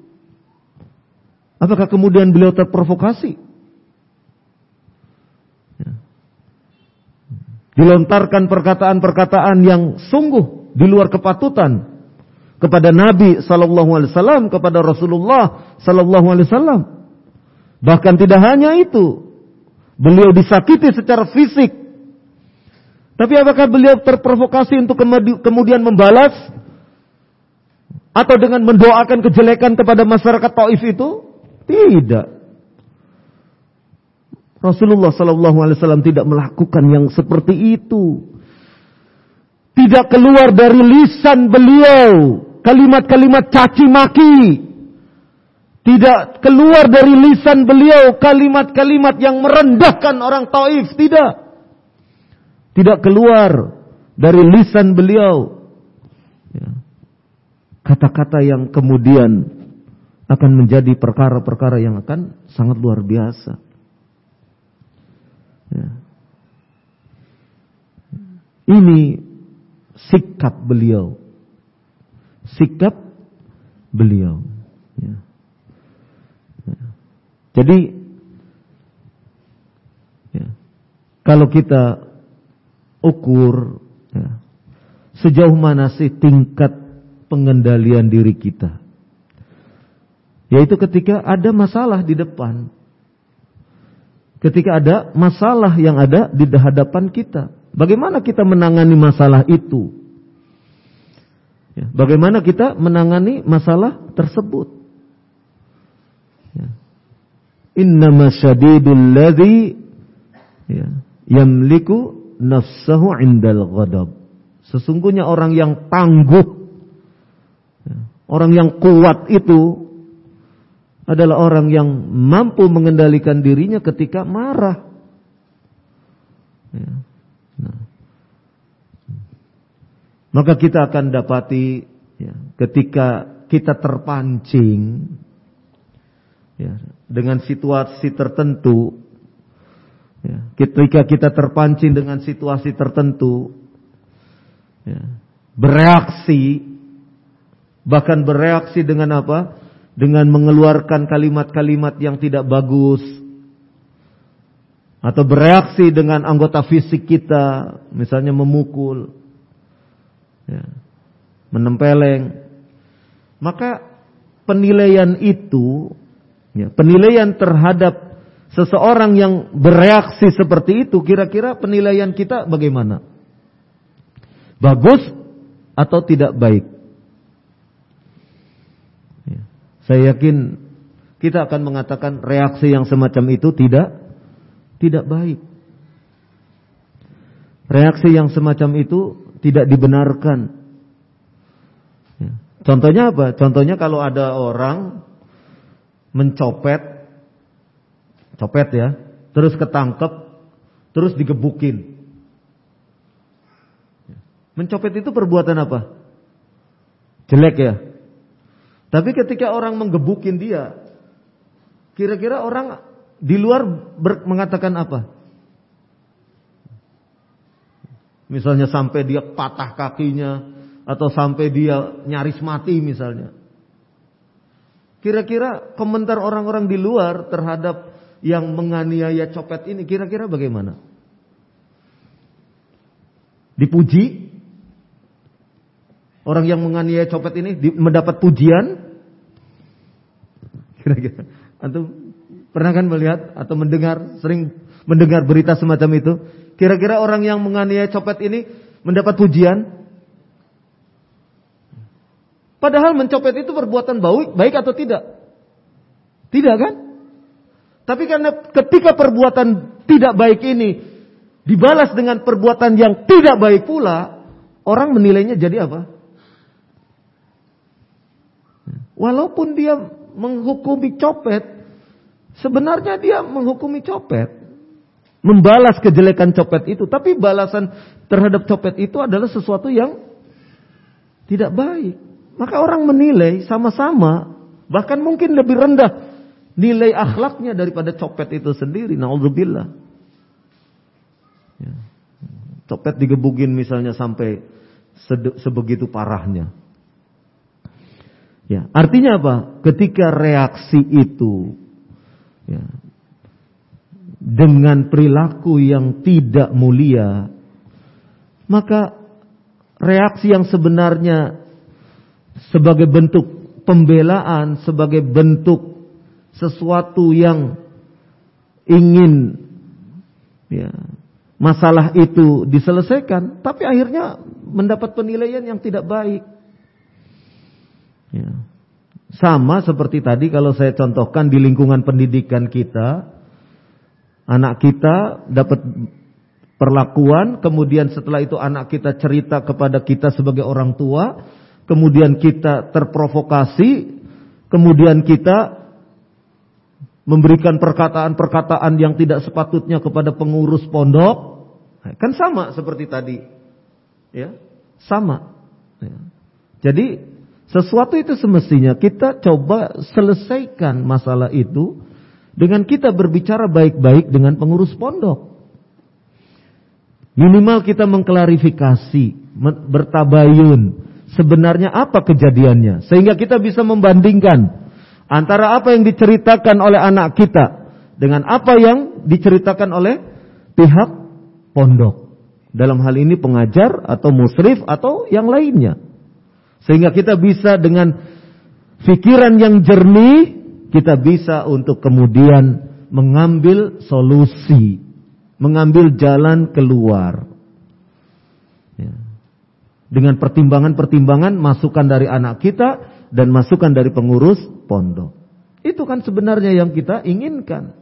apakah kemudian beliau terprovokasi? Ya. Dilontarkan perkataan-perkataan yang sungguh di luar kepatutan kepada Nabi sallallahu alaihi wasallam, kepada Rasulullah sallallahu alaihi wasallam. Bahkan tidak hanya itu, beliau disakiti secara fisik. Tapi apakah beliau terprovokasi untuk kemudian membalas atau dengan mendoakan kejelekan kepada masyarakat Taif itu? Tidak. Rasulullah sallallahu alaihi wasallam tidak melakukan yang seperti itu. Tidak keluar dari lisan beliau kalimat-kalimat caci maki. Tidak keluar dari lisan beliau kalimat-kalimat yang merendahkan orang Taif. Tidak keluar dari lisan beliau kata-kata yang kemudian akan menjadi perkara-perkara yang akan sangat luar biasa. Ya. Ini sikap beliau. Sikap beliau. Ya. Ya. Jadi, ya, kalau kita ukur ya, sejauh mana sih tingkat pengendalian diri kita, yaitu ketika ada masalah di depan, ketika ada masalah yang ada di hadapan kita, bagaimana kita menangani masalah itu ya, bagaimana kita menangani masalah tersebut ya. Innama syadidul ladzi ya, yamliku nafsahu indal ghadab. Sesungguhnya orang yang tangguh, orang yang kuat itu adalah orang yang mampu mengendalikan dirinya ketika marah. Nah. Maka kita akan dapati ya, ketika kita terpancing ya, dengan situasi tertentu. Ya, ketika kita terpancing dengan situasi tertentu, ya, bereaksi, bahkan bereaksi dengan apa? Dengan mengeluarkan kalimat-kalimat yang tidak bagus, atau bereaksi dengan anggota fisik kita, misalnya memukul, ya, menempeleng, maka penilaian itu, ya, penilaian terhadap seseorang yang bereaksi seperti itu, kira-kira penilaian kita bagaimana? Bagus atau tidak baik? Ya. Saya yakin kita akan mengatakan reaksi yang semacam itu tidak baik. Reaksi yang semacam itu tidak dibenarkan. Ya. Contohnya apa? Contohnya kalau ada orang mencopet ya, terus ketangkep, terus digebukin. Mencopet itu perbuatan apa? Jelek ya. Tapi ketika orang menggebukin dia, Kira-kira orang di luar mengatakan apa? Misalnya sampai dia patah kakinya atau sampai dia nyaris mati misalnya. Kira-kira komentar orang-orang di luar terhadap yang menganiaya copet ini kira-kira bagaimana? Dipuji? Orang yang menganiaya copet ini mendapat pujian? Kira-kira antum pernah kan melihat atau sering mendengar berita semacam itu? Kira-kira orang yang menganiaya copet ini mendapat pujian? Padahal mencopet itu perbuatan baik atau tidak? Tidak kan? Tapi karena ketika perbuatan tidak baik ini dibalas dengan perbuatan yang tidak baik pula, orang menilainya jadi apa? Walaupun dia menghukumi copet, sebenarnya dia menghukumi copet, membalas kejelekan copet itu, tapi balasan terhadap copet itu adalah sesuatu yang tidak baik. Maka orang menilai sama-sama, bahkan mungkin lebih rendah nilai akhlaknya daripada copet itu sendiri. Na'udzubillah. Ya. Copet digebukin misalnya sampai sebegitu parahnya. Ya, artinya apa? Ketika reaksi itu ya, dengan perilaku yang tidak mulia, maka reaksi yang sebenarnya sebagai bentuk pembelaan, sebagai bentuk sesuatu yang ingin ya, masalah itu diselesaikan, tapi akhirnya mendapat penilaian yang tidak baik. Ya. Sama seperti tadi kalau saya contohkan di lingkungan pendidikan kita, anak kita dapat perlakuan, kemudian setelah itu anak kita cerita kepada kita sebagai orang tua, kemudian kita terprovokasi, kemudian kita memberikan perkataan-perkataan yang tidak sepatutnya kepada pengurus pondok, kan sama seperti tadi, ya, sama. Ya. Jadi sesuatu itu semestinya kita coba selesaikan masalah itu dengan kita berbicara baik-baik dengan pengurus pondok. Minimal kita mengklarifikasi, bertabayun sebenarnya apa kejadiannya, sehingga kita bisa membandingkan antara apa yang diceritakan oleh anak kita dengan apa yang diceritakan oleh pihak pondok. Dalam hal ini pengajar atau musyrif atau yang lainnya. Sehingga kita bisa dengan pikiran yang jernih, kita bisa untuk kemudian mengambil solusi, mengambil jalan keluar. Ya. Dengan pertimbangan-pertimbangan, masukan dari anak kita dan masukan dari pengurus pondok. Itu kan sebenarnya yang kita inginkan.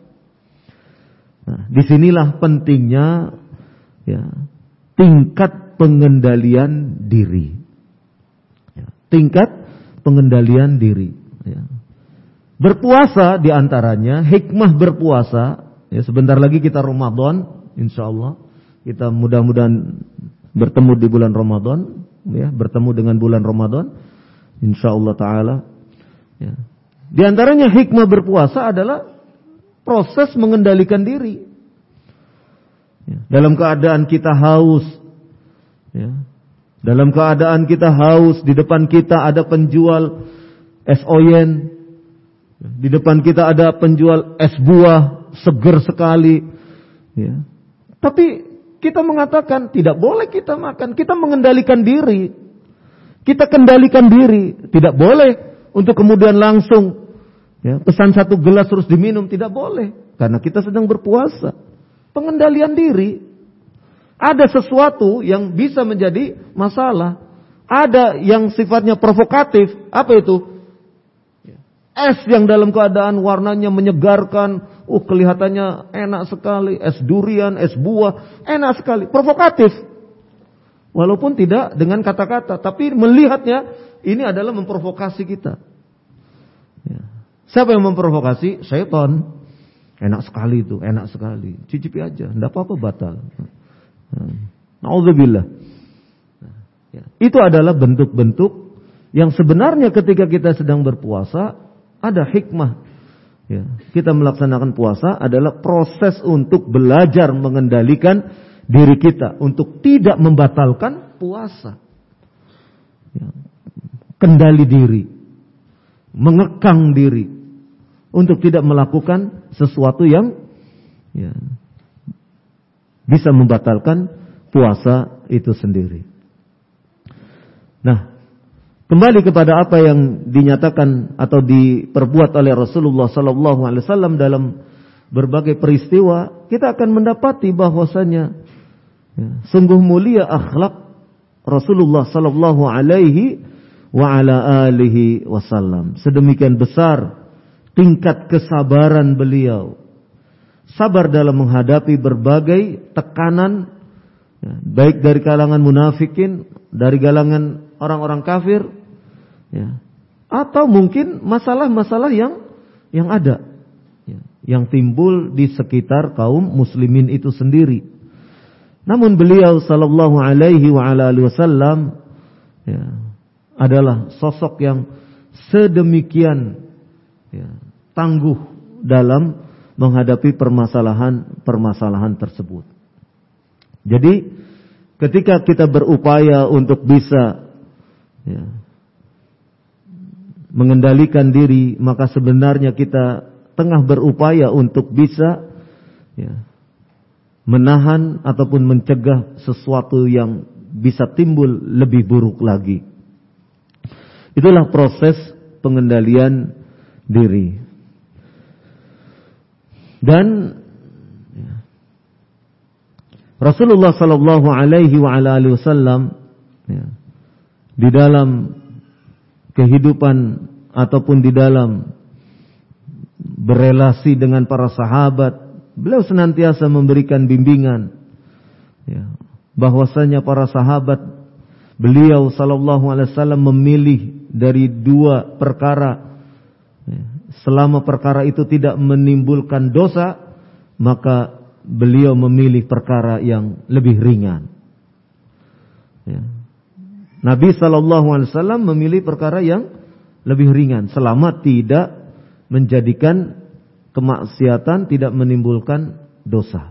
Nah, disinilah pentingnya ya, tingkat pengendalian diri. Tingkat pengendalian diri. Ya. Berpuasa diantaranya, hikmah berpuasa. Ya, sebentar lagi kita Ramadan, insya Allah. Kita mudah-mudahan bertemu di bulan Ramadan. Ya, bertemu dengan bulan Ramadan, insya Allah Ta'ala. Ya. Di antaranya hikmah berpuasa adalah proses mengendalikan diri. Ya. Dalam keadaan kita haus. Ya. Dalam keadaan kita haus, di depan kita ada penjual es oyen, di depan kita ada penjual es buah, seger sekali. Ya. Tapi kita mengatakan tidak boleh kita makan, kita mengendalikan diri. Kita kendalikan diri, tidak boleh untuk kemudian langsung ya, pesan satu gelas terus diminum, tidak boleh. Karena kita sedang berpuasa. Pengendalian diri. Ada sesuatu yang bisa menjadi masalah. Ada yang sifatnya provokatif. Apa itu? Es yang dalam keadaan warnanya menyegarkan. Kelihatannya enak sekali. Es durian, es buah. Enak sekali. Provokatif. Walaupun tidak dengan kata-kata. Tapi melihatnya ini adalah memprovokasi kita. Siapa yang memprovokasi? Syaitan. Enak sekali itu. Enak sekali. Cicipi aja. Tidak apa-apa batal. Na'udzubillah. Itu adalah bentuk-bentuk yang sebenarnya ketika kita sedang berpuasa ada hikmah Ya, kita melaksanakan puasa adalah proses untuk belajar mengendalikan diri kita untuk tidak membatalkan puasa. Ya, kendali diri, mengekang diri untuk tidak melakukan sesuatu yang bisa membatalkan puasa itu sendiri. Nah, kembali kepada apa yang dinyatakan atau diperbuat oleh Rasulullah SAW dalam berbagai peristiwa, kita akan mendapati bahwasanya sungguh mulia akhlak Rasulullah SAW. Sedemikian besar tingkat kesabaran beliau, sabar dalam menghadapi berbagai tekanan, baik dari kalangan munafikin, dari kalangan orang-orang kafir, atau mungkin masalah-masalah yang ada, yang timbul di sekitar kaum muslimin itu sendiri. Namun beliau sallallahu alaihi wasallam adalah sosok yang sedemikian tangguh dalam menghadapi permasalahan tersebut. Jadi ketika kita berupaya untuk bisa mengendalikan diri, maka sebenarnya kita tengah berupaya untuk bisa menahan ataupun mencegah sesuatu yang bisa timbul lebih buruk lagi. Itulah proses pengendalian diri. Dan Rasulullah sallallahu alaihi wasallam di dalam kehidupan ataupun di dalam berelasi dengan para sahabat, beliau senantiasa memberikan bimbingan bahwasanya para sahabat beliau sallallahu alaihi wasallam memilih dari dua perkara. Selama perkara itu tidak menimbulkan dosa, maka beliau memilih perkara yang lebih ringan. Nabi SAW memilih perkara yang lebih ringan, selama tidak menjadikan kemaksiatan, tidak menimbulkan dosa.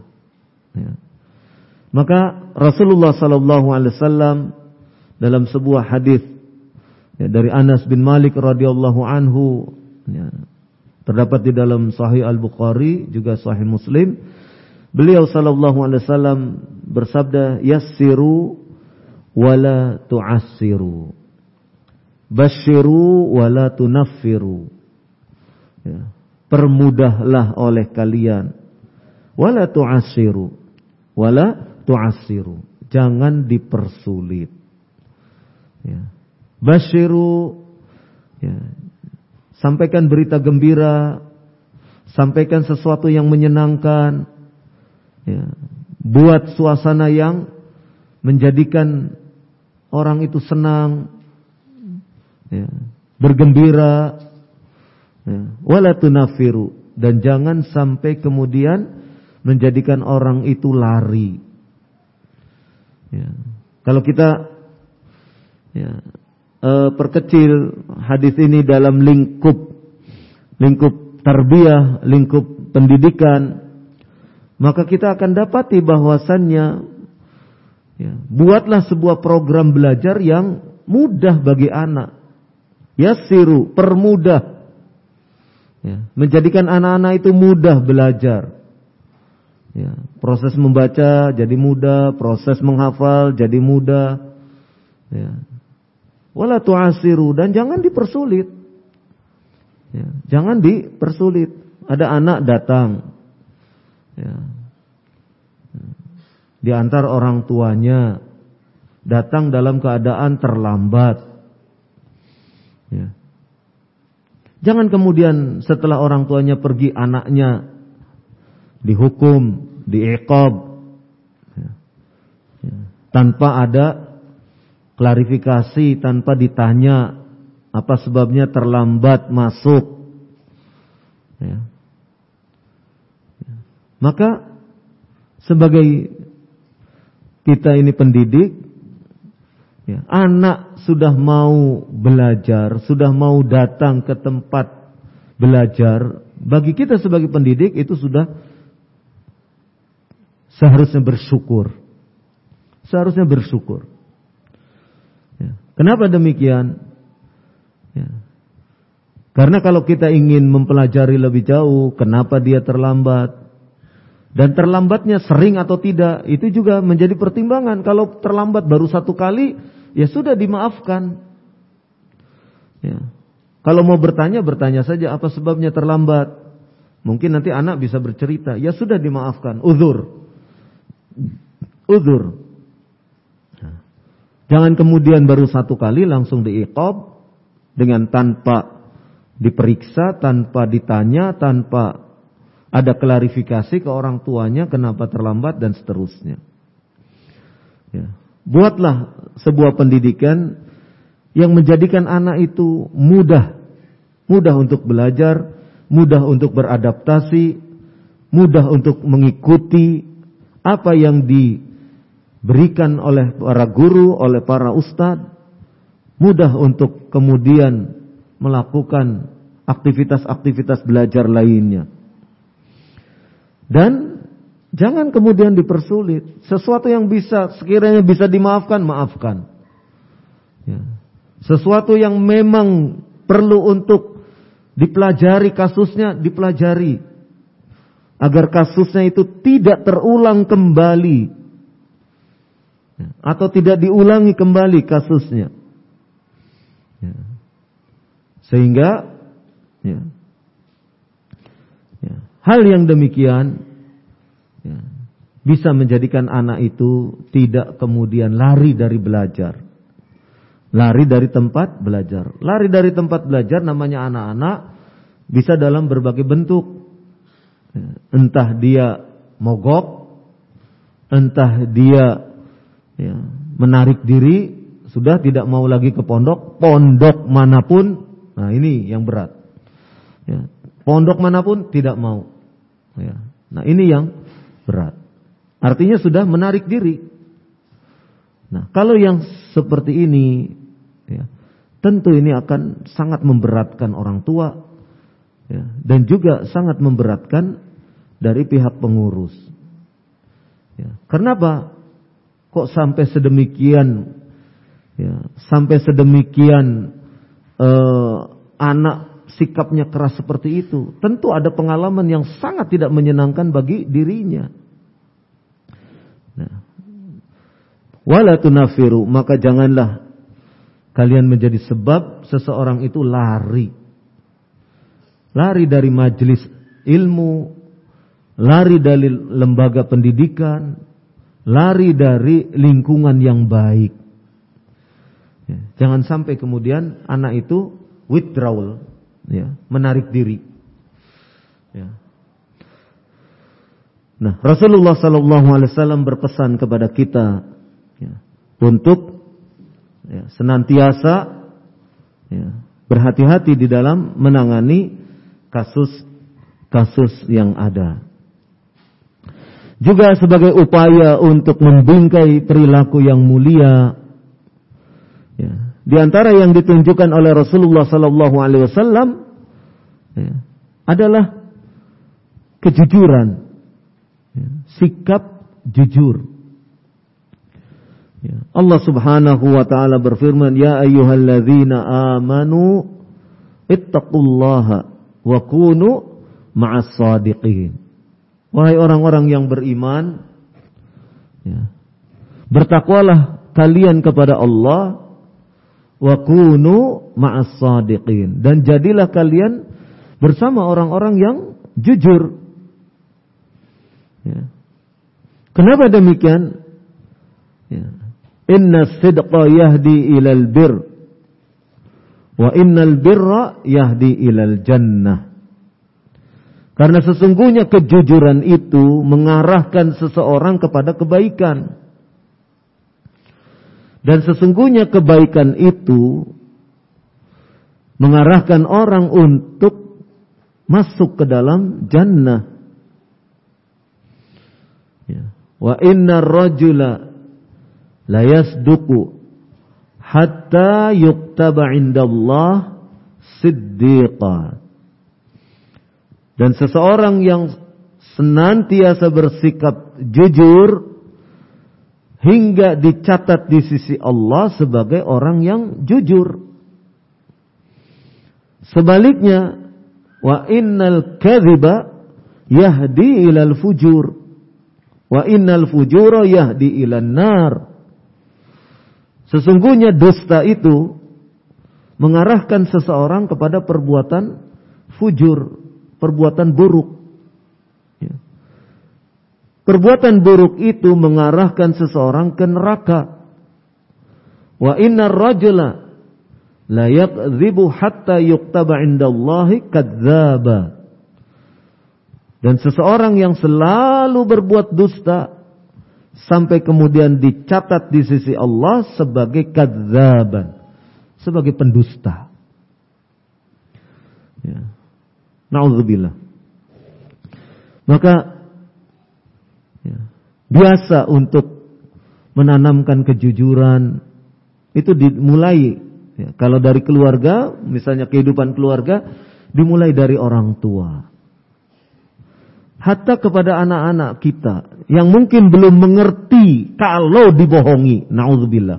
Maka Rasulullah SAW dalam sebuah hadis dari Anas bin Malik radhiyallahu anhu, terdapat di dalam Sahih Al-Bukhari juga Sahih Muslim, beliau sallallahu alaihi wasallam bersabda, yassiru wala tu'assiru, basyiru wala tunaffiru. Permudahlah oleh kalian, wala tu'assiru, jangan dipersulit. Basyiru, sampaikan berita gembira, sampaikan sesuatu yang menyenangkan, buat suasana yang menjadikan orang itu senang, bergembira, wala tunafiru, dan jangan sampai kemudian menjadikan orang itu lari. Kalau kita perkecil hadis ini dalam lingkup tarbiyah, lingkup pendidikan, maka kita akan dapati bahwasannya buatlah sebuah program belajar yang mudah bagi anak. Yassiru, permudah, menjadikan anak-anak itu mudah belajar. Proses membaca jadi mudah, proses menghafal jadi mudah. Wala tu'asiru, dan jangan dipersulit. Jangan dipersulit. Ada anak datang, di antar orang tuanya, datang dalam keadaan terlambat. Jangan kemudian setelah orang tuanya pergi, anaknya dihukum, diiqab, tanpa ada klarifikasi, tanpa ditanya apa sebabnya terlambat masuk. Maka sebagai kita ini pendidik, anak sudah mau belajar, sudah mau datang ke tempat belajar, bagi kita sebagai pendidik itu sudah seharusnya bersyukur. Seharusnya bersyukur. Ya. Kenapa demikian? Ya. Karena kalau kita ingin mempelajari lebih jauh, kenapa dia terlambat? Dan terlambatnya sering atau tidak, itu juga menjadi pertimbangan. Kalau terlambat baru 1 kali, ya sudah dimaafkan. Ya. Kalau mau bertanya saja apa sebabnya terlambat. Mungkin nanti anak bisa bercerita, ya sudah dimaafkan, uzur. Jangan kemudian baru 1 kali langsung diiqab dengan tanpa diperiksa, tanpa ditanya, tanpa ada klarifikasi ke orang tuanya kenapa terlambat dan seterusnya. Ya. Buatlah sebuah pendidikan yang menjadikan anak itu mudah untuk belajar, mudah untuk beradaptasi, mudah untuk mengikuti apa yang diberikan oleh para guru, oleh para ustadz, mudah untuk kemudian melakukan aktivitas-aktivitas belajar lainnya. Dan jangan kemudian dipersulit. Sesuatu yang sekiranya bisa dimaafkan, maafkan. Ya. Sesuatu yang memang perlu untuk dipelajari kasusnya, dipelajari. Agar kasusnya itu tidak terulang kembali. Atau tidak diulangi kembali kasusnya. Ya. Sehingga hal yang demikian bisa menjadikan anak itu tidak kemudian lari dari belajar. Lari dari tempat belajar. Lari dari tempat belajar namanya anak-anak bisa dalam berbagai bentuk. Entah dia mogok, entah dia menarik diri, sudah tidak mau lagi ke pondok manapun. Nah ini yang berat. Ya, pondok manapun tidak mau. Ya. Nah ini yang berat. Artinya sudah menarik diri. Nah kalau yang seperti ini, ya, tentu ini akan sangat memberatkan orang tua, ya, dan juga sangat memberatkan dari pihak pengurus. Ya. Kenapa? Kok sampai sedemikian? Ya, sampai sedemikian anak sikapnya keras seperti itu. Tentu ada pengalaman yang sangat tidak menyenangkan bagi dirinya. Nah, wala tunafiru, maka janganlah kalian menjadi sebab seseorang itu lari dari majelis ilmu, lari dari lembaga pendidikan, lari dari lingkungan yang baik. Ya, jangan sampai kemudian anak itu withdrawal, ya, menarik diri. Ya. Nah, Rasulullah SAW berpesan kepada kita, ya, untuk senantiasa berhati-hati di dalam menangani kasus yang ada. Juga sebagai upaya untuk membingkai perilaku yang mulia, ya, di antara yang ditunjukkan oleh Rasulullah SAW adalah kejujuran, ya, sikap jujur. Ya. Allah Subhanahu wa taala berfirman, "Ya ayyuhalladzina amanu ittaqullaha wa kunu ma'as shadiqin." Wahai orang-orang yang beriman, ya, bertakwalah kalian kepada Allah, wa kunu ma'as shadiqin, dan jadilah kalian bersama orang-orang yang jujur. Ya. Kenapa demikian? Ya. Inna sidqa yahdi ilal bir, wa innal birra yahdi ilal jannah. Karena sesungguhnya kejujuran itu mengarahkan seseorang kepada kebaikan. Dan sesungguhnya kebaikan itu mengarahkan orang untuk masuk ke dalam jannah. Ya. Wa innar rajula la yasduqu hatta yuktaba indallah siddiqa. Dan seseorang yang senantiasa bersikap jujur hingga dicatat di sisi Allah sebagai orang yang jujur. Sebaliknya, wa innal kadhiba yahdi ilal fujur wa innal fujura yahdi ilan nar. Sesungguhnya dusta itu mengarahkan seseorang kepada perbuatan fujur, perbuatan buruk. Perbuatan buruk itu mengarahkan seseorang ke neraka. Wa innar rajula la yakdzibu hatta yuktaba indallahi kadzdzaba. Dan seseorang yang selalu berbuat dusta sampai kemudian dicatat di sisi Allah sebagai kadzaban, sebagai pendusta. Ya. Na'udzubillah. Maka biasa untuk menanamkan kejujuran itu dimulai kalau dari keluarga, misalnya kehidupan keluarga dimulai dari orang tua. Hatta kepada anak-anak kita yang mungkin belum mengerti kalau dibohongi, na'udzubillah.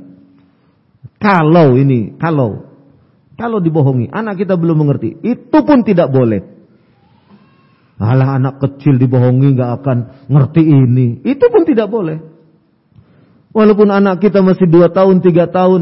Kalau dibohongi, anak kita belum mengerti, itu pun tidak boleh. Alah, anak kecil dibohongi gak akan ngerti ini. Itu pun tidak boleh. Walaupun anak kita masih 2 tahun, 3 tahun.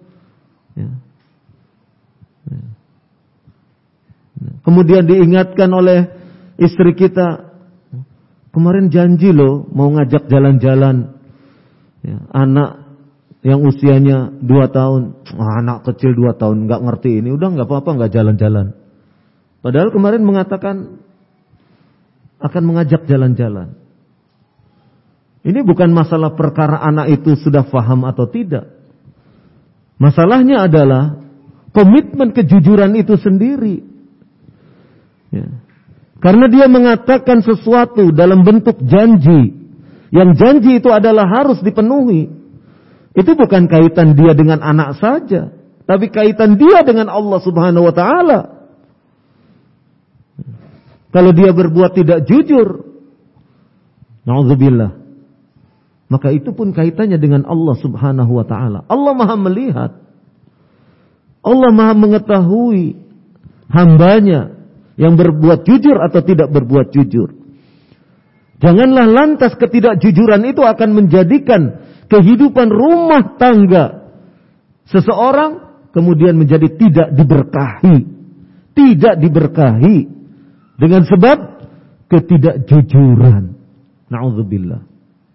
Kemudian diingatkan oleh istri kita, kemarin janji loh mau ngajak jalan-jalan. Anak yang usianya 2 tahun. Anak kecil 2 tahun gak ngerti ini. Udah gak apa-apa gak jalan-jalan. Padahal kemarin mengatakan akan mengajak jalan-jalan. Ini bukan masalah perkara anak itu sudah faham atau tidak. Masalahnya adalah komitmen kejujuran itu sendiri. Karena dia mengatakan sesuatu dalam bentuk janji. Yang janji itu adalah harus dipenuhi. Itu bukan kaitan dia dengan anak saja, tapi kaitan dia dengan Allah Subhanahu wa taala. Kalau dia berbuat tidak jujur, na'udzubillah, maka itu pun kaitannya dengan Allah Subhanahu wa ta'ala. Allah maha melihat, Allah maha mengetahui hambanya yang berbuat jujur atau tidak berbuat jujur. Janganlah lantas ketidakjujuran itu akan menjadikan kehidupan rumah tangga seseorang kemudian menjadi tidak diberkahi. Tidak diberkahi. Dengan sebab ketidakjujuran. Na'udzubillah.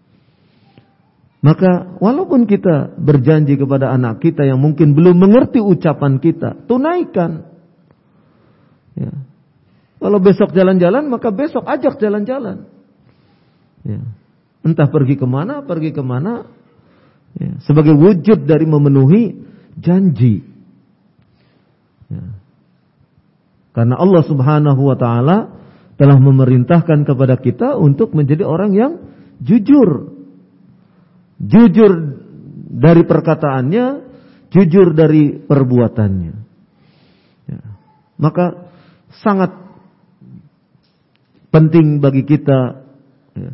Maka walaupun kita berjanji kepada anak kita yang mungkin belum mengerti ucapan kita, tunaikan. Ya. Kalau besok jalan-jalan, maka besok ajak jalan-jalan. Ya. Entah pergi kemana. Ya. Sebagai wujud dari memenuhi janji. Ya. Karena Allah Subhanahu wa ta'ala telah memerintahkan kepada kita untuk menjadi orang yang jujur. Jujur dari perkataannya, jujur dari perbuatannya. Ya. Maka sangat penting bagi kita, ya,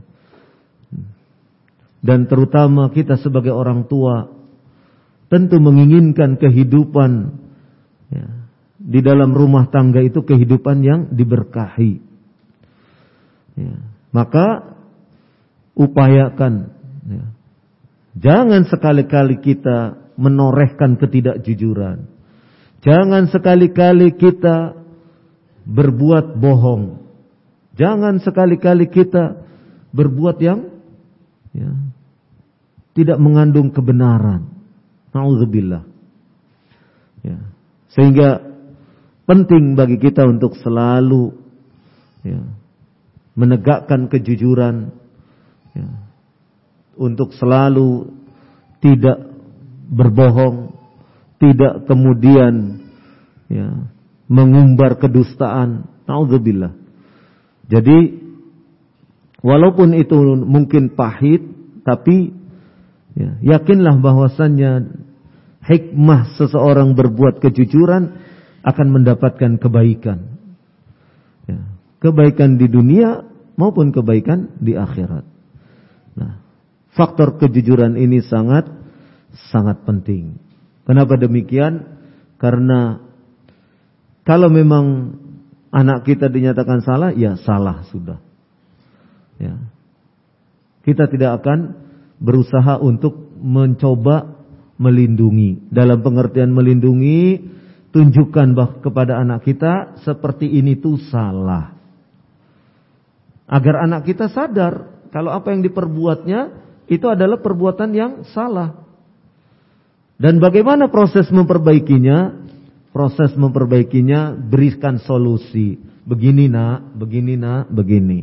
dan terutama kita sebagai orang tua, tentu menginginkan kehidupan, ya, di dalam rumah tangga itu kehidupan yang diberkahi. Ya. Maka upayakan, ya, jangan sekali-kali kita menorehkan ketidakjujuran. Jangan sekali-kali kita berbuat bohong. Jangan sekali-kali kita berbuat yang, ya, tidak mengandung kebenaran. Na'udzubillah. Ya. Sehingga penting bagi kita untuk selalu, ya, menegakkan kejujuran, ya, untuk selalu tidak berbohong, tidak kemudian, ya, mengumbar kedustaan. Na'udzubillah. Jadi walaupun itu mungkin pahit, tapi, ya, yakinlah bahwasannya hikmah seseorang berbuat kejujuran akan mendapatkan kebaikan. Ya. kebaikan di dunia maupun kebaikan di akhirat. Nah, faktor kejujuran ini sangat penting. Kenapa demikian? Karena kalau memang anak kita dinyatakan salah, ya salah sudah. Ya. Kita tidak akan berusaha untuk mencoba melindungi. Dalam pengertian melindungi, tunjukkan kepada anak kita seperti ini tuh salah. Agar anak kita sadar kalau apa yang diperbuatnya itu adalah perbuatan yang salah. Dan bagaimana proses memperbaikinya? Proses memperbaikinya berikan solusi. Begini nak, begini.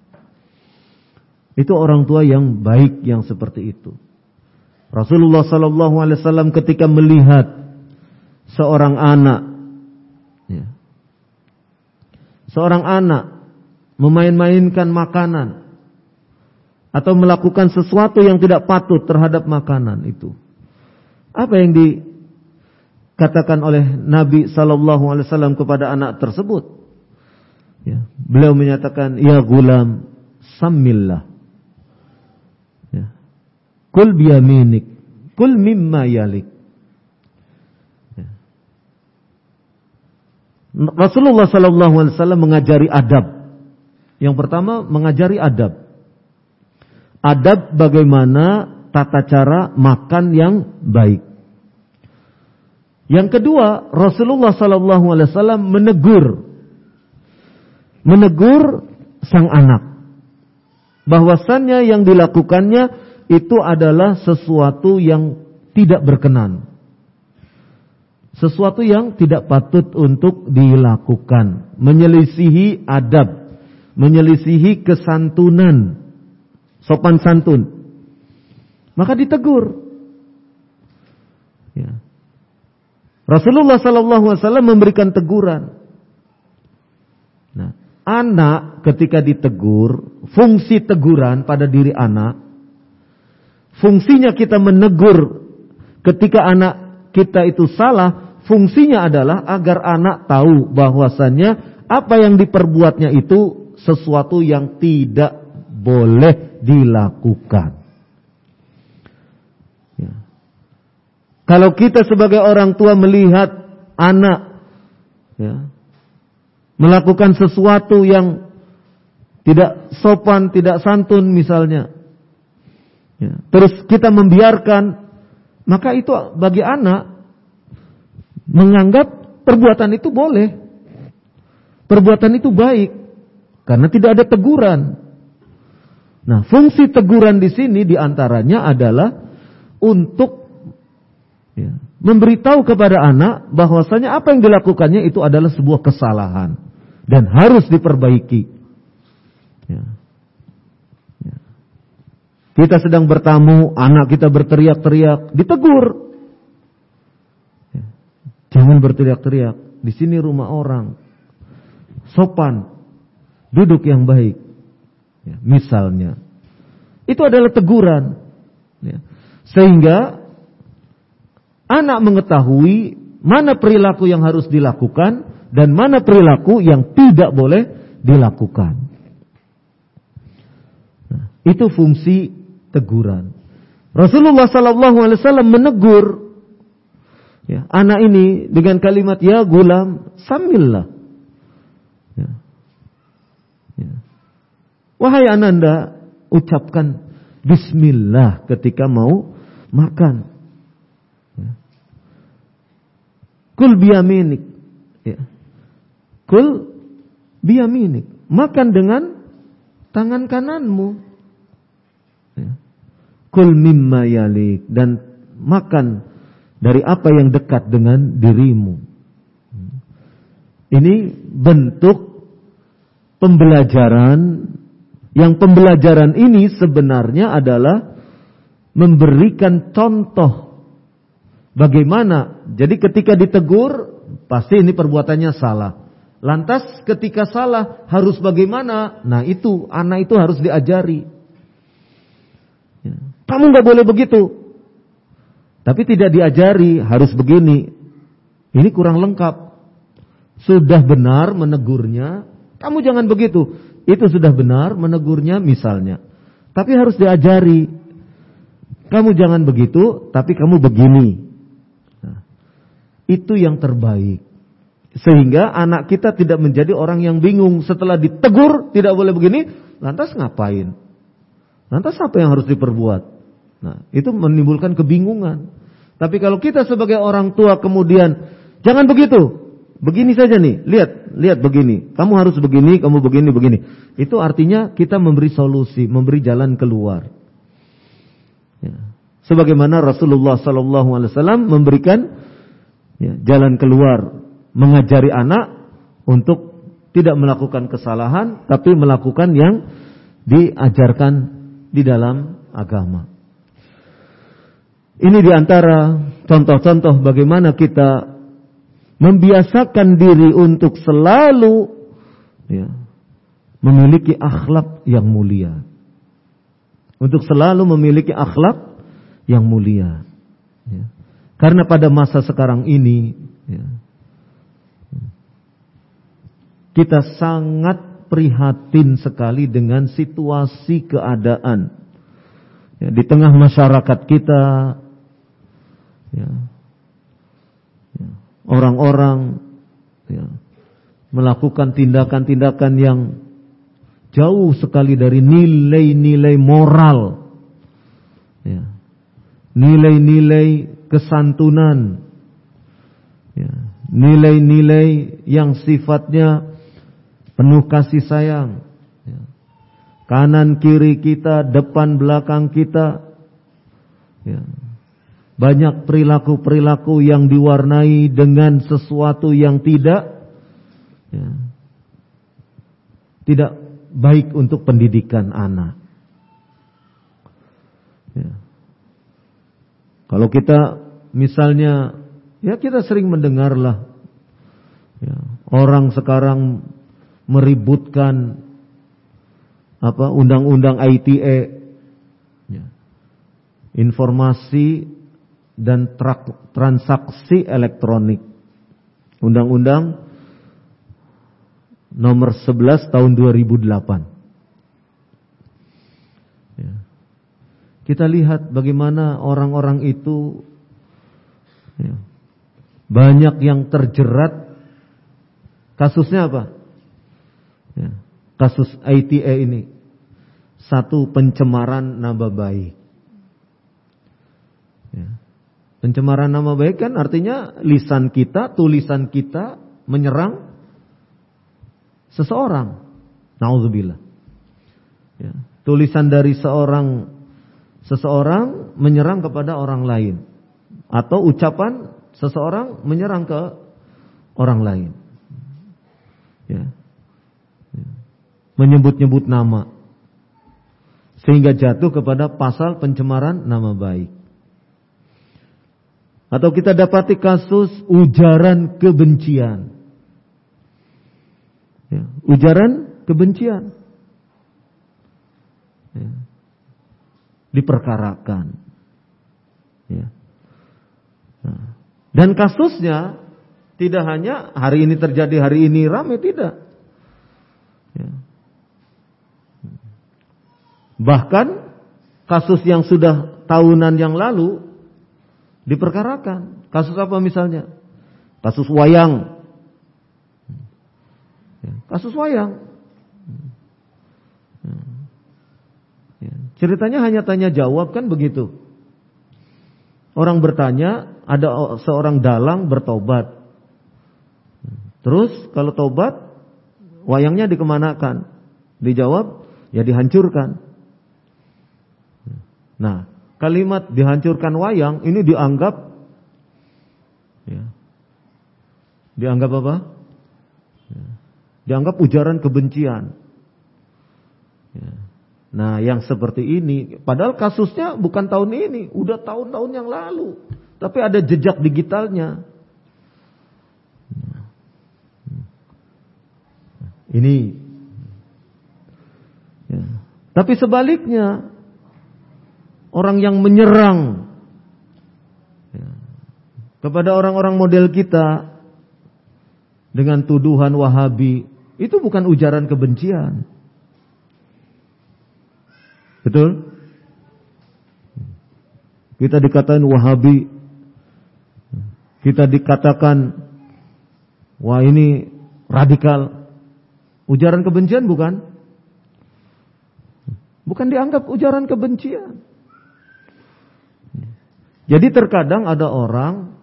Itu orang tua yang baik yang seperti itu. Rasulullah SAW ketika melihat seorang anak, seorang anak memain-mainkan makanan atau melakukan sesuatu yang tidak patut terhadap makanan itu, apa yang dikatakan oleh Nabi SAW kepada anak tersebut? Ya, beliau menyatakan, ya gulam, sammillah. Ya. Kul biyaminik, kul mimma yalik. Ya. Rasulullah SAW mengajari adab. Yang pertama, mengajari adab. Adab bagaimana tata cara makan yang baik. Yang kedua, Rasulullah SAW menegur sang anak, bahwasannya yang dilakukannya itu adalah sesuatu yang tidak berkenan, sesuatu yang tidak patut untuk dilakukan, menyelisihi adab, menyelisihi kesantunan, sopan santun. Maka ditegur. Ya. Rasulullah SAW memberikan teguran. Nah, anak ketika ditegur, fungsi teguran pada diri anak, fungsinya kita menegur ketika anak kita itu salah, fungsinya adalah agar anak tahu bahwasannya apa yang diperbuatnya itu sesuatu yang tidak boleh dilakukan. Ya. Kalau kita sebagai orang tua melihat anak melakukan sesuatu yang tidak sopan, tidak santun misalnya, terus kita membiarkan, maka itu bagi anak menganggap perbuatan itu boleh, perbuatan itu baik, karena tidak ada teguran. Nah, fungsi teguran di sini diantaranya adalah untuk memberitahu kepada anak bahwasanya apa yang dilakukannya itu adalah sebuah kesalahan dan harus diperbaiki. Kita sedang bertamu, anak kita berteriak-teriak, ditegur. Jangan berteriak-teriak, di sini rumah orang. Sopan, duduk yang baik. Misalnya, itu adalah teguran. Sehingga anak mengetahui mana perilaku yang harus dilakukan dan mana perilaku yang tidak boleh dilakukan. Nah, itu fungsi teguran. Rasulullah SAW menegur anak ini dengan kalimat ya gulam samillah. Wahai ananda, ucapkan bismillah ketika mau makan. Kul biyaminik. Kul biyaminik. Makan dengan tangan kananmu. Kul mimma yalik. Dan makan dari apa yang dekat dengan dirimu. Ini bentuk pembelajaran. Yang pembelajaran ini sebenarnya adalah memberikan contoh. Bagaimana? Jadi ketika ditegur, pasti ini perbuatannya salah. Lantas ketika salah, harus bagaimana? Nah itu, anak itu harus diajari. Kamu gak boleh begitu. Tapi tidak diajari, harus begini. Ini kurang lengkap. Sudah benar menegurnya, Kamu jangan begitu. Itu sudah benar menegurnya misalnya. Tapi harus diajari. Kamu jangan begitu, tapi kamu begini. Nah, itu yang terbaik. Sehingga anak kita tidak menjadi orang yang bingung. Setelah ditegur, tidak boleh begini, lantas ngapain? Lantas apa yang harus diperbuat? Nah, itu menimbulkan kebingungan. Tapi kalau kita sebagai orang tua kemudian, jangan begitu. Begini saja nih, lihat begini. Kamu harus begini, kamu begini. Itu artinya kita memberi solusi, memberi jalan keluar. Ya. Sebagaimana Rasulullah SAW memberikan jalan keluar, mengajari anak untuk tidak melakukan kesalahan, tapi melakukan yang diajarkan di dalam agama. Ini diantara contoh-contoh bagaimana kita membiasakan diri untuk selalu memiliki akhlak yang mulia. Untuk selalu memiliki akhlak yang mulia. Karena pada masa sekarang ini kita sangat prihatin sekali dengan situasi keadaan di tengah masyarakat kita. Orang-orang melakukan tindakan-tindakan yang jauh sekali dari nilai-nilai moral, nilai-nilai kesantunan, nilai-nilai yang sifatnya penuh kasih sayang. Kanan kiri kita, depan belakang kita, banyak perilaku-perilaku yang diwarnai dengan sesuatu yang tidak baik untuk pendidikan anak. Kalau kita misalnya, kita sering mendengarlah orang sekarang meributkan undang-undang ITE, informasi dan transaksi elektronik, Undang-Undang nomor 11 tahun 2008. Kita lihat bagaimana orang-orang itu banyak yang terjerat. Kasusnya apa? Kasus ITE ini. Satu, pencemaran nama baik. Pencemaran nama baik kan artinya lisan kita, tulisan kita menyerang seseorang. Nauzubillah. Tulisan dari seseorang menyerang kepada orang lain, atau ucapan seseorang menyerang ke orang lain. Menyebut-nyebut nama, sehingga jatuh kepada pasal pencemaran nama baik. Atau kita dapati kasus ujaran kebencian. Ujaran kebencian diperkarakan. Dan kasusnya tidak hanya hari ini terjadi, hari ini ramai, tidak. Bahkan kasus yang sudah tahunan yang lalu diperkarakan. Kasus apa misalnya? Kasus wayang. Kasus wayang. Ceritanya hanya tanya jawab kan begitu. Orang bertanya, ada seorang dalang bertobat. Terus kalau tobat, wayangnya dikemanakan? Dijawab, ya dihancurkan. Nah, kalimat dihancurkan wayang ini dianggap dianggap apa? Dianggap ujaran kebencian. Nah, yang seperti ini padahal kasusnya bukan tahun ini, udah tahun-tahun yang lalu, tapi ada jejak digitalnya. Ini tapi sebaliknya, orang yang menyerang kepada orang-orang model kita dengan tuduhan Wahabi, Itu bukan ujaran kebencian. Betul? Kita dikatakan Wahabi, kita dikatakan wah ini radikal. Ujaran kebencian bukan? Bukan dianggap ujaran kebencian. Jadi terkadang ada orang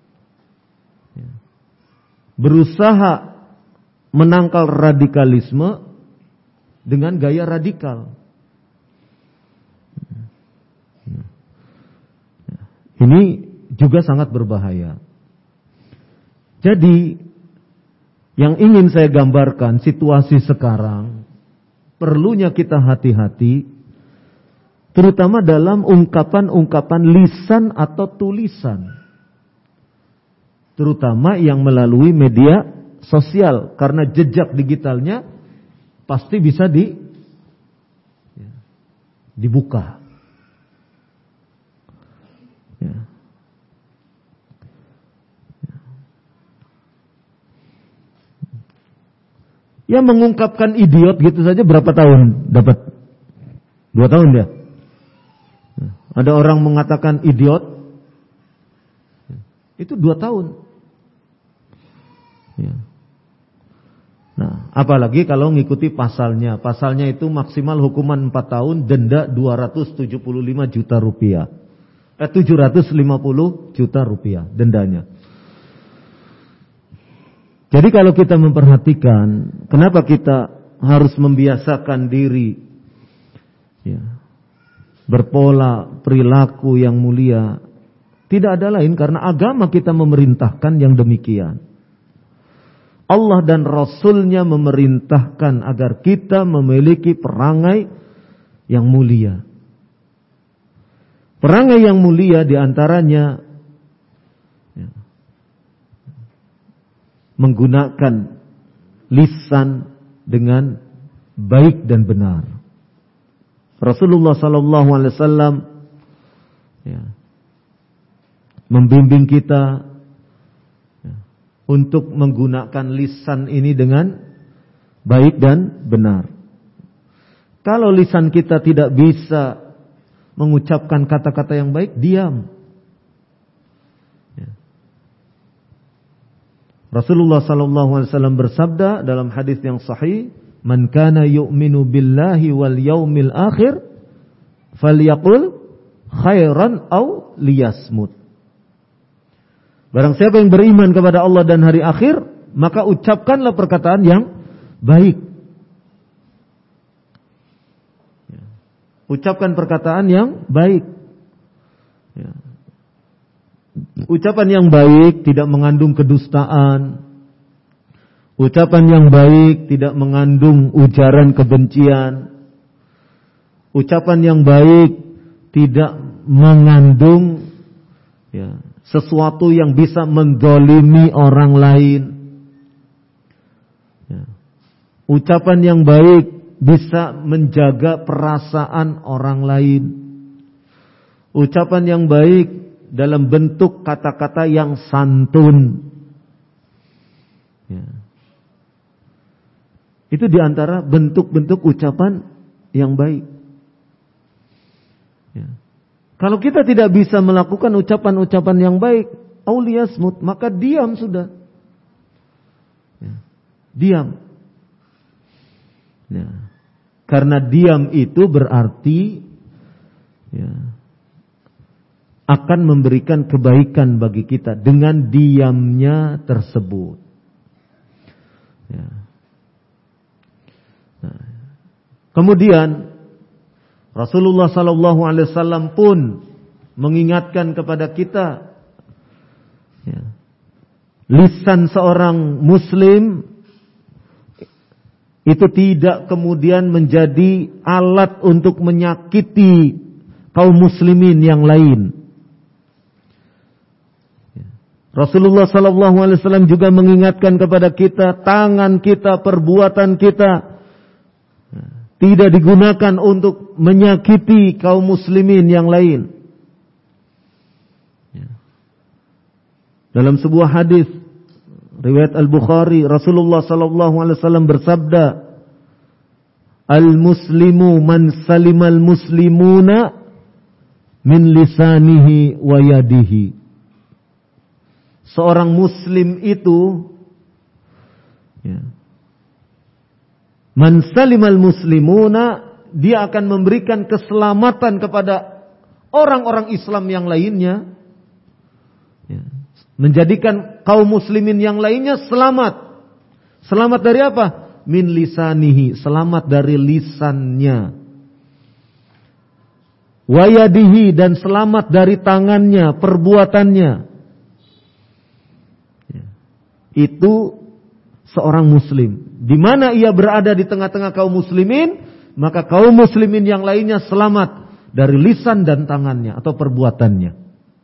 berusaha menangkal radikalisme dengan gaya radikal. Ini juga sangat berbahaya. Jadi yang ingin saya gambarkan situasi sekarang, perlunya kita hati-hati, terutama dalam ungkapan-ungkapan lisan atau tulisan, terutama yang melalui media sosial, karena jejak digitalnya pasti bisa dibuka. Ya mengungkapkan idiot gitu saja berapa tahun dapat? 2 tahun ya. Ada orang mengatakan idiot, itu 2 tahun. Ya. Nah, apalagi kalau mengikuti pasalnya. Pasalnya itu maksimal hukuman 4 tahun, denda 275 juta rupiah. 750 juta rupiah dendanya. Jadi kalau kita memperhatikan, kenapa kita harus membiasakan diri berpola perilaku yang mulia, tidak ada lain karena agama kita memerintahkan yang demikian. Allah dan Rasul-Nya memerintahkan agar kita memiliki perangai yang mulia. Perangai yang mulia diantaranya menggunakan lisan dengan baik dan benar. Rasulullah SAW membimbing kita untuk menggunakan lisan ini dengan baik dan benar. Kalau lisan kita tidak bisa mengucapkan kata-kata yang baik, diam. Rasulullah SAW bersabda dalam hadis yang sahih, "Man kana yu'minu billahi wal yaumil akhir, falyaqul khairan aw liyasmut." Barang siapa yang beriman kepada Allah dan hari akhir, maka ucapkanlah perkataan yang baik. Ucapkan perkataan yang baik. Ucapan yang baik tidak mengandung kedustaan. Ucapan yang baik tidak mengandung ujaran kebencian. Ucapan yang baik tidak mengandung sesuatu yang bisa mendzalimi orang lain. Ucapan yang baik bisa menjaga perasaan orang lain. Ucapan yang baik dalam bentuk kata-kata yang santun. Itu diantara bentuk-bentuk ucapan yang baik. Kalau kita tidak bisa melakukan ucapan-ucapan yang baik, auliyasmut, maka diam sudah. Diam. Karena diam itu berarti akan memberikan kebaikan bagi kita dengan diamnya tersebut. Kemudian Rasulullah SAW pun mengingatkan kepada kita, lisan seorang Muslim itu tidak kemudian menjadi alat untuk menyakiti kaum muslimin yang lain. Rasulullah SAW juga mengingatkan kepada kita, tangan kita, perbuatan kita tidak digunakan untuk menyakiti kaum muslimin yang lain. Dalam sebuah hadis, riwayat Al-Bukhari, Rasulullah sallallahu alaihi wasallam bersabda, "Al-muslimu man salimal muslimuna min lisanihi wa yadihi." Seorang muslim itu man salimal muslimuna, dia akan memberikan keselamatan kepada orang-orang Islam yang lainnya, menjadikan kaum muslimin yang lainnya selamat. Selamat dari apa? Min lisanihi, selamat dari lisannya. Wayadihi, dan selamat dari tangannya, perbuatannya. Itu seorang muslim. Di mana ia berada di tengah-tengah kaum muslimin, maka kaum muslimin yang lainnya selamat dari lisan dan tangannya atau perbuatannya.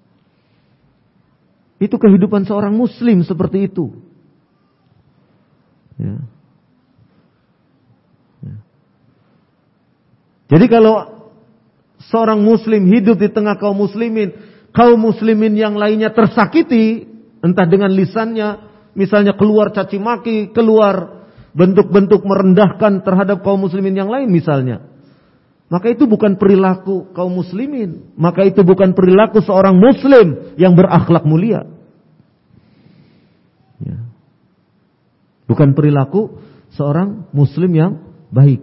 Itu kehidupan seorang muslim seperti itu. Jadi kalau seorang muslim hidup di tengah kaum muslimin yang lainnya tersakiti, entah dengan lisannya, misalnya keluar caci maki, keluar bentuk-bentuk merendahkan terhadap kaum muslimin yang lain misalnya, maka itu bukan perilaku kaum muslimin, maka itu bukan perilaku seorang muslim yang berakhlak mulia. Bukan perilaku seorang muslim yang baik.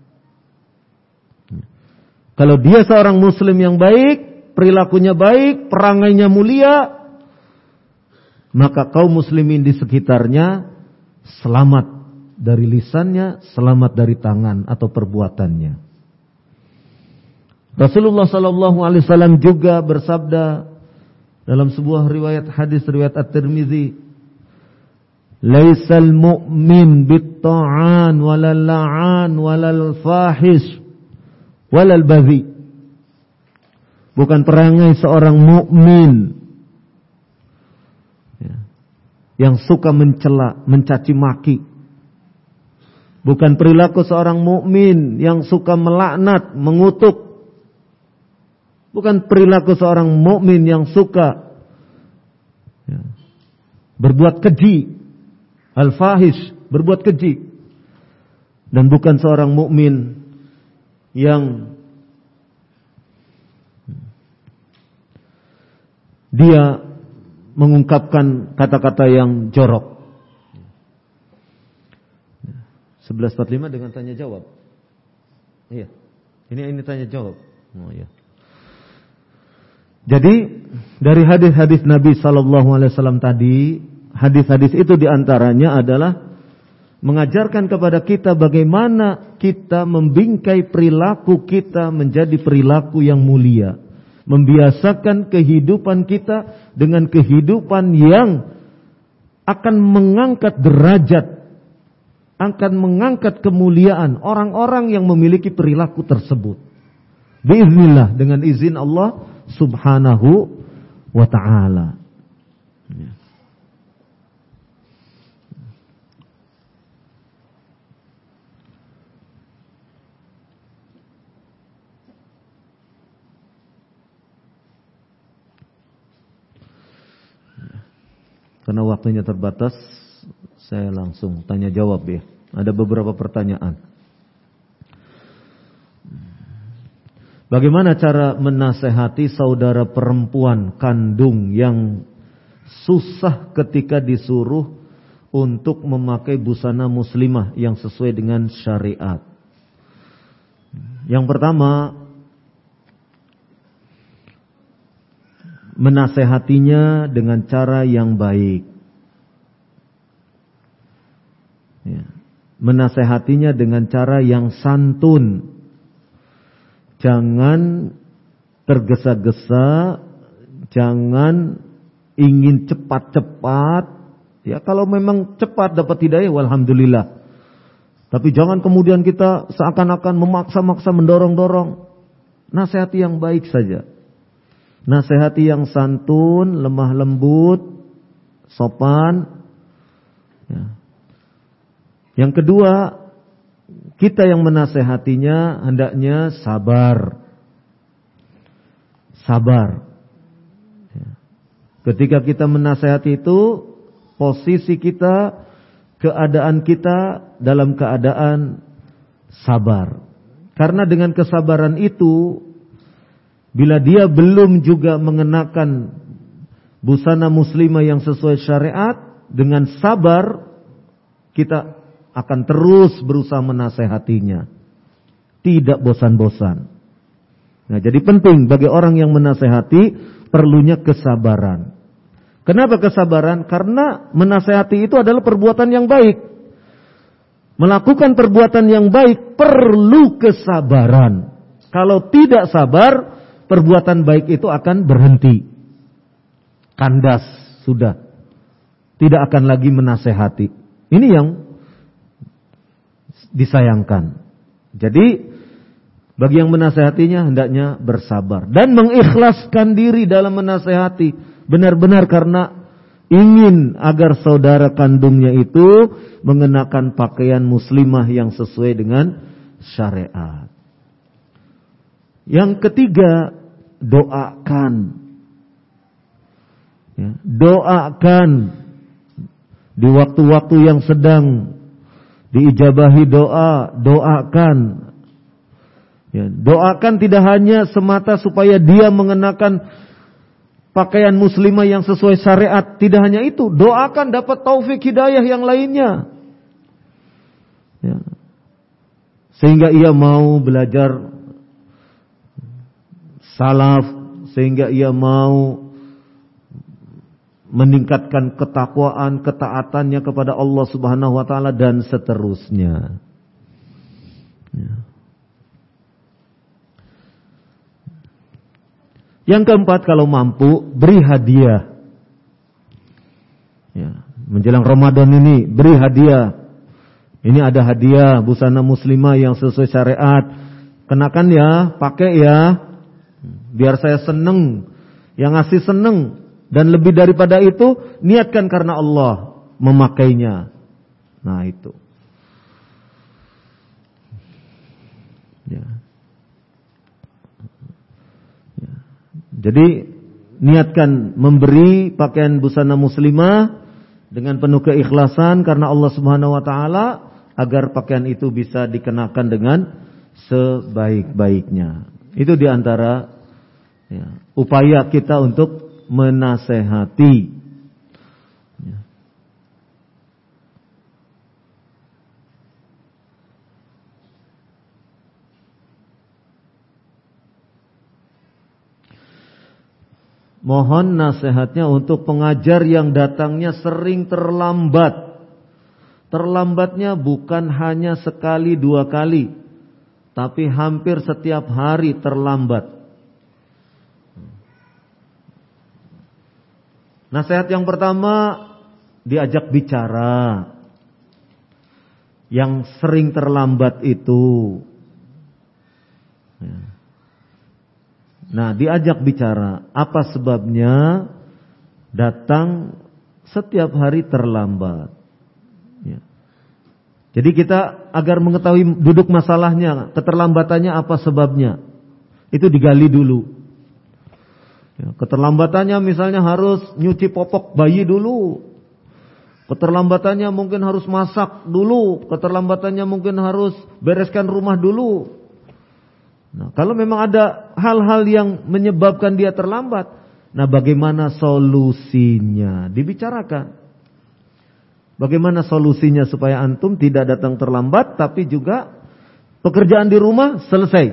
Kalau dia seorang muslim yang baik, perilakunya baik, perangainya mulia, maka kaum muslimin di sekitarnya selamat dari lisannya, selamat dari tangan atau perbuatannya. Rasulullah sallallahu alaihi wasallam juga bersabda dalam sebuah riwayat hadis riwayat At-Tirmizi, "Laisal mu'min bit-ta'an walal la'an walal fahish walal badhi." Bukan perangai seorang mukmin yang suka mencela, mencaci maki. Bukan perilaku seorang mukmin yang suka melaknat, mengutuk. Bukan perilaku seorang mukmin yang suka berbuat keji, al-fahish, berbuat keji. Dan bukan seorang mukmin yang dia mengungkapkan kata-kata yang jorok. 11.45 dengan tanya jawab. Iya. Ini tanya jawab. Oh iya. Jadi dari hadis-hadis Nabi sallallahu alaihi wasallam tadi, hadis-hadis itu diantaranya adalah mengajarkan kepada kita bagaimana kita membingkai perilaku kita menjadi perilaku yang mulia. Membiasakan kehidupan kita dengan kehidupan yang akan mengangkat derajat, akan mengangkat kemuliaan orang-orang yang memiliki perilaku tersebut. Biiznillah, dengan izin Allah Subhanahu wa ta'ala. Karena waktunya terbatas, saya langsung tanya jawab ya. Ada beberapa pertanyaan. Bagaimana cara menasehati saudara perempuan kandung yang susah ketika disuruh untuk memakai busana muslimah yang sesuai dengan syariat? Yang pertama, menasehatinya dengan cara yang baik. Menasehatinya dengan cara yang santun. Jangan tergesa-gesa, jangan ingin cepat-cepat. Ya, kalau memang cepat dapat hidayah, walhamdulillah. Tapi jangan kemudian kita seakan-akan memaksa-maksa, mendorong-dorong. Nasihati yang baik saja. Nasihati yang santun, lemah lembut, sopan. Ya. Yang kedua, kita yang menasehatinya hendaknya sabar. Sabar. Ya. Ketika kita menasehati itu, posisi kita, keadaan kita dalam keadaan sabar. Karena dengan kesabaran itu, bila dia belum juga mengenakan busana muslimah yang sesuai syariat, dengan sabar kita akan terus berusaha menasehatinya. Tidak bosan-bosan. Nah, jadi penting bagi orang yang menasehati perlunya kesabaran. Kenapa kesabaran? Karena menasehati itu adalah perbuatan yang baik. Melakukan perbuatan yang baik perlu kesabaran. Kalau tidak sabar, perbuatan baik itu akan berhenti. Kandas, sudah. Tidak akan lagi menasehati. Ini yang disayangkan. Jadi bagi yang menasehatinya hendaknya bersabar dan mengikhlaskan diri dalam menasehati, benar-benar karena ingin agar saudara kandungnya itu mengenakan pakaian muslimah yang sesuai dengan syariat. Yang ketiga, doakan. Ya, doakan di waktu-waktu yang sedang diijabahi doa, doakan. Ya, doakan tidak hanya semata supaya dia mengenakan pakaian muslimah yang sesuai syariat. Tidak hanya itu, doakan dapat taufik hidayah yang lainnya. Ya. Sehingga ia mau belajar salaf, sehingga ia mau meningkatkan ketakwaan, ketaatannya kepada Allah Subhanahu wa taala dan seterusnya. Ya. Yang keempat, kalau mampu beri hadiah. Ya, menjelang Ramadan ini beri hadiah. Ini ada hadiah busana muslimah yang sesuai syariat. Kenakan ya, pakai ya. Biar saya seneng, yang ngasih seneng. Dan lebih daripada itu, niatkan karena Allah memakainya. Nah itu. Ya. Jadi niatkan memberi pakaian busana muslimah dengan penuh keikhlasan karena Allah Subhanahu wa taala agar pakaian itu bisa dikenakan dengan sebaik-baiknya. Itu diantara ya, upaya kita untuk menasehati. Ya. Mohon nasihatnya untuk pengajar yang datangnya sering terlambat. Terlambatnya bukan hanya sekali dua kali, tapi hampir setiap hari terlambat. Nasihat yang pertama, diajak bicara. Yang sering terlambat itu. Ya. Nah, diajak bicara, apa sebabnya datang setiap hari terlambat. Ya. Jadi kita agar mengetahui duduk masalahnya, keterlambatannya apa sebabnya, itu digali dulu. Ya, keterlambatannya misalnya harus nyuci popok bayi dulu. Keterlambatannya mungkin harus masak dulu. Keterlambatannya mungkin harus bereskan rumah dulu. Nah, kalau memang ada hal-hal yang menyebabkan dia terlambat, nah bagaimana solusinya? Dibicarakan. Bagaimana solusinya supaya antum tidak datang terlambat, tapi juga pekerjaan di rumah selesai.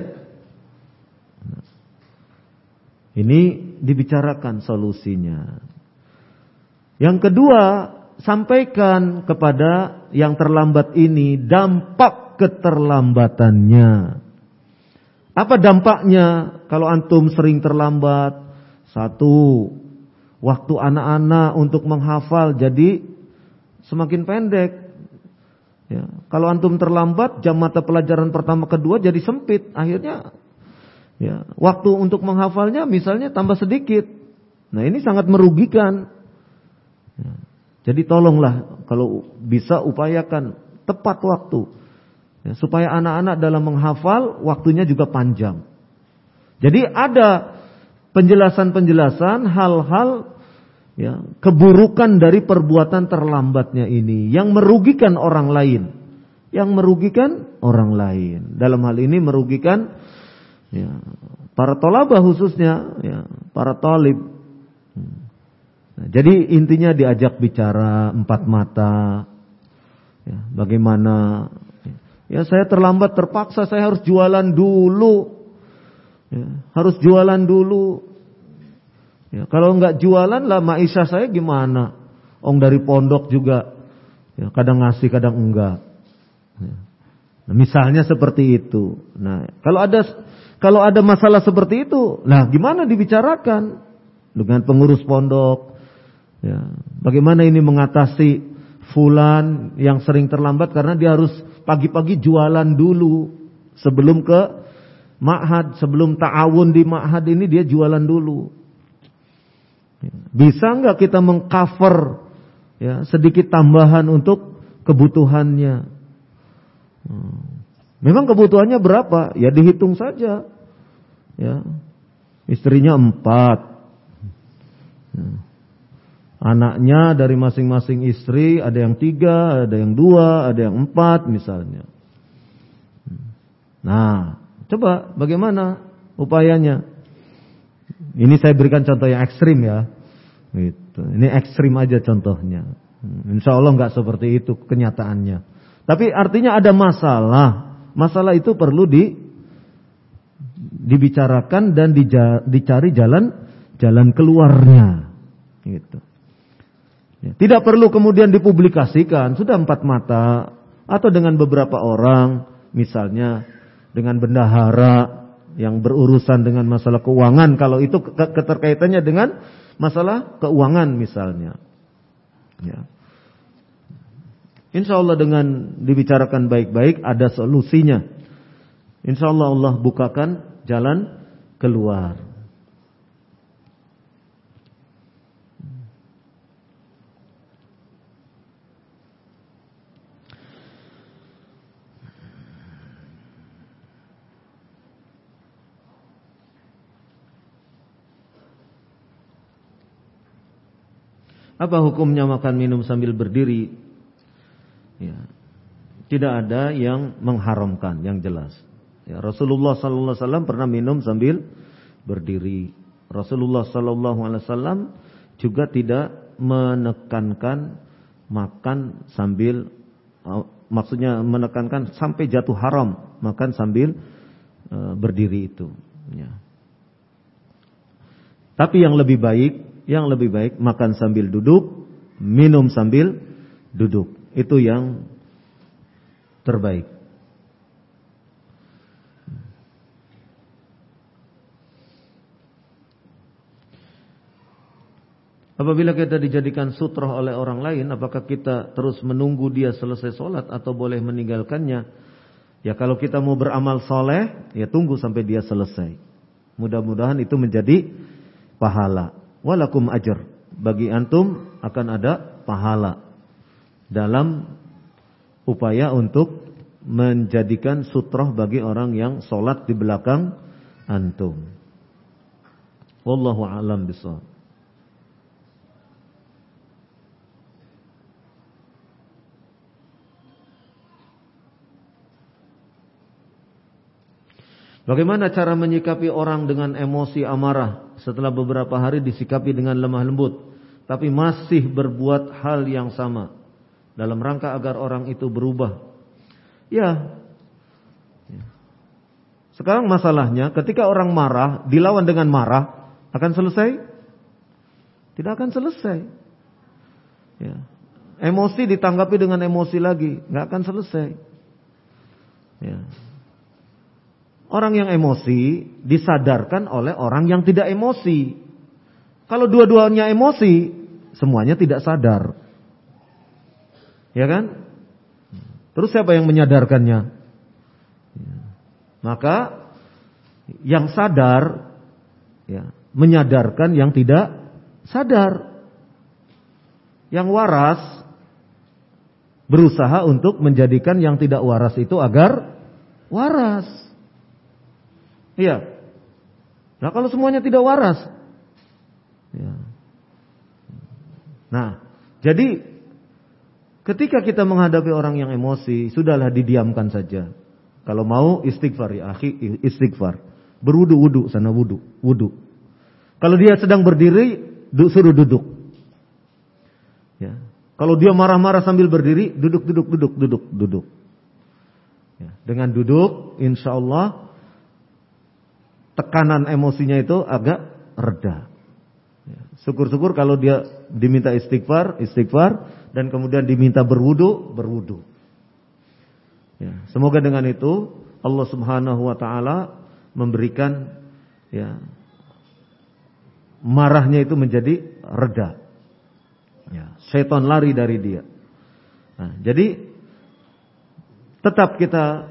Ini dibicarakan solusinya. Yang kedua, sampaikan kepada yang terlambat ini dampak keterlambatannya. Apa dampaknya kalau antum sering terlambat? Satu, waktu anak-anak untuk menghafal jadi semakin pendek. Ya, kalau antum terlambat, jam mata pelajaran pertama kedua jadi sempit. Akhirnya ya, waktu untuk menghafalnya misalnya tambah sedikit. Nah ini sangat merugikan. Ya, jadi tolonglah kalau bisa upayakan tepat waktu. Ya, supaya anak-anak dalam menghafal waktunya juga panjang. Jadi ada penjelasan-penjelasan hal-hal ya, keburukan dari perbuatan terlambatnya ini yang merugikan orang lain. Yang merugikan orang lain. Dalam hal ini merugikan ya, para tolabah khususnya, ya, para talib. Nah, jadi intinya diajak bicara empat mata. Ya, bagaimana? Ya, saya terlambat, terpaksa saya harus jualan dulu. Ya, harus jualan dulu. Ya, kalau enggak jualan lah maisha saya gimana? Ong dari pondok juga ya, kadang ngasih kadang enggak. Ya. Nah, misalnya seperti itu. Nah, kalau ada masalah seperti itu, nah gimana dibicarakan dengan pengurus pondok? Ya, bagaimana ini mengatasi fulan yang sering terlambat karena dia harus pagi-pagi jualan dulu sebelum ke ma'had, sebelum ta'awun di ma'had ini dia jualan dulu. Bisa enggak kita mengcover ya, sedikit tambahan untuk kebutuhannya? Memang kebutuhannya berapa? Ya dihitung saja. Ya, istrinya 4. Anaknya dari masing-masing istri ada yang 3, ada yang 2, ada yang 4 misalnya. Nah, coba bagaimana upayanya? Ini saya berikan contoh yang ekstrim ya. Gitu. Ini ekstrim aja contohnya. Insya Allah nggak seperti itu kenyataannya. Tapi artinya ada masalah. Masalah itu perlu dibicarakan dan dicari jalan keluarnya. Gitu. Ya, tidak perlu kemudian dipublikasikan. Sudah 4 mata atau dengan beberapa orang, misalnya dengan bendahara yang berurusan dengan masalah keuangan, kalau itu keterkaitannya dengan masalah keuangan misalnya. Ya. Insya Allah dengan dibicarakan baik-baik ada solusinya. Insya Allah Allah bukakan jalan keluar. Apa hukumnya makan minum sambil berdiri? Ya, tidak ada yang mengharamkan yang jelas. Ya, Rasulullah sallallahu alaihi wasallam pernah minum sambil berdiri. Rasulullah sallallahu alaihi wasallam juga tidak menekankan makan sambil maksudnya menekankan sampai jatuh haram makan sambil berdiri itu. Ya. Tapi yang lebih baik makan sambil duduk, minum sambil duduk. Itu yang terbaik. Apabila kita dijadikan sutroh oleh orang lain, apakah kita terus menunggu dia selesai sholat atau boleh meninggalkannya? Ya kalau kita mau beramal soleh, ya tunggu sampai dia selesai. Mudah-mudahan itu menjadi pahala. Walakum ajr. Bagi antum akan ada pahala dalam upaya untuk menjadikan sutroh bagi orang yang sholat di belakang antum. Wallahu a'lam bishawab. Bagaimana cara menyikapi orang dengan emosi amarah setelah beberapa hari disikapi dengan lemah lembut, tapi masih berbuat hal yang sama dalam rangka agar orang itu berubah? Ya. Sekarang masalahnya ketika orang marah dilawan dengan marah, akan selesai? Tidak akan selesai. Ya. Emosi ditanggapi dengan emosi lagi, nggak akan selesai. Ya. Orang yang emosi disadarkan oleh orang yang tidak emosi. Kalau dua-duanya emosi, semuanya tidak sadar. Ya kan? Terus siapa yang menyadarkannya? Maka yang sadar ya, menyadarkan yang tidak sadar. Yang waras berusaha untuk menjadikan yang tidak waras itu agar waras. Iya. Nah kalau semuanya tidak waras, ya. Nah, jadi ketika kita menghadapi orang yang emosi, sudahlah didiamkan saja. Kalau mau istighfar ya akhi, istighfar. Berwudu sana wudu. Kalau dia sedang berdiri, suruh duduk. Ya. Kalau dia marah-marah sambil berdiri, duduk. Ya. Dengan duduk, insya Allah tekanan emosinya itu agak reda. Ya. Syukur-syukur kalau dia diminta istighfar, dan kemudian diminta berwudu. Ya. Semoga dengan itu Allah Subhanahu Wa Taala memberikan ya marahnya itu menjadi reda. Ya. Syaitan lari dari dia. Nah, jadi tetap kita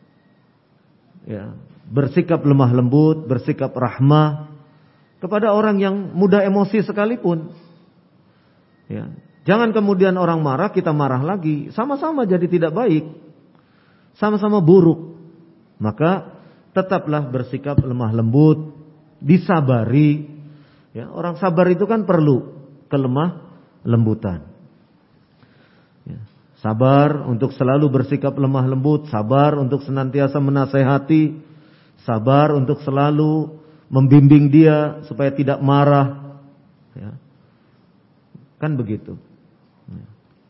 ya bersikap lemah lembut, bersikap rahmah kepada orang yang mudah emosi sekalipun. Ya. Jangan kemudian orang marah kita marah lagi, sama-sama jadi tidak baik, sama-sama buruk. Maka tetaplah bersikap lemah lembut, disabari. Ya, orang sabar itu kan perlu kelemah lembutan. Ya. Sabar untuk selalu bersikap lemah lembut, sabar untuk senantiasa menasehati, sabar untuk selalu membimbing dia supaya tidak marah. Ya. Kan begitu. Ya.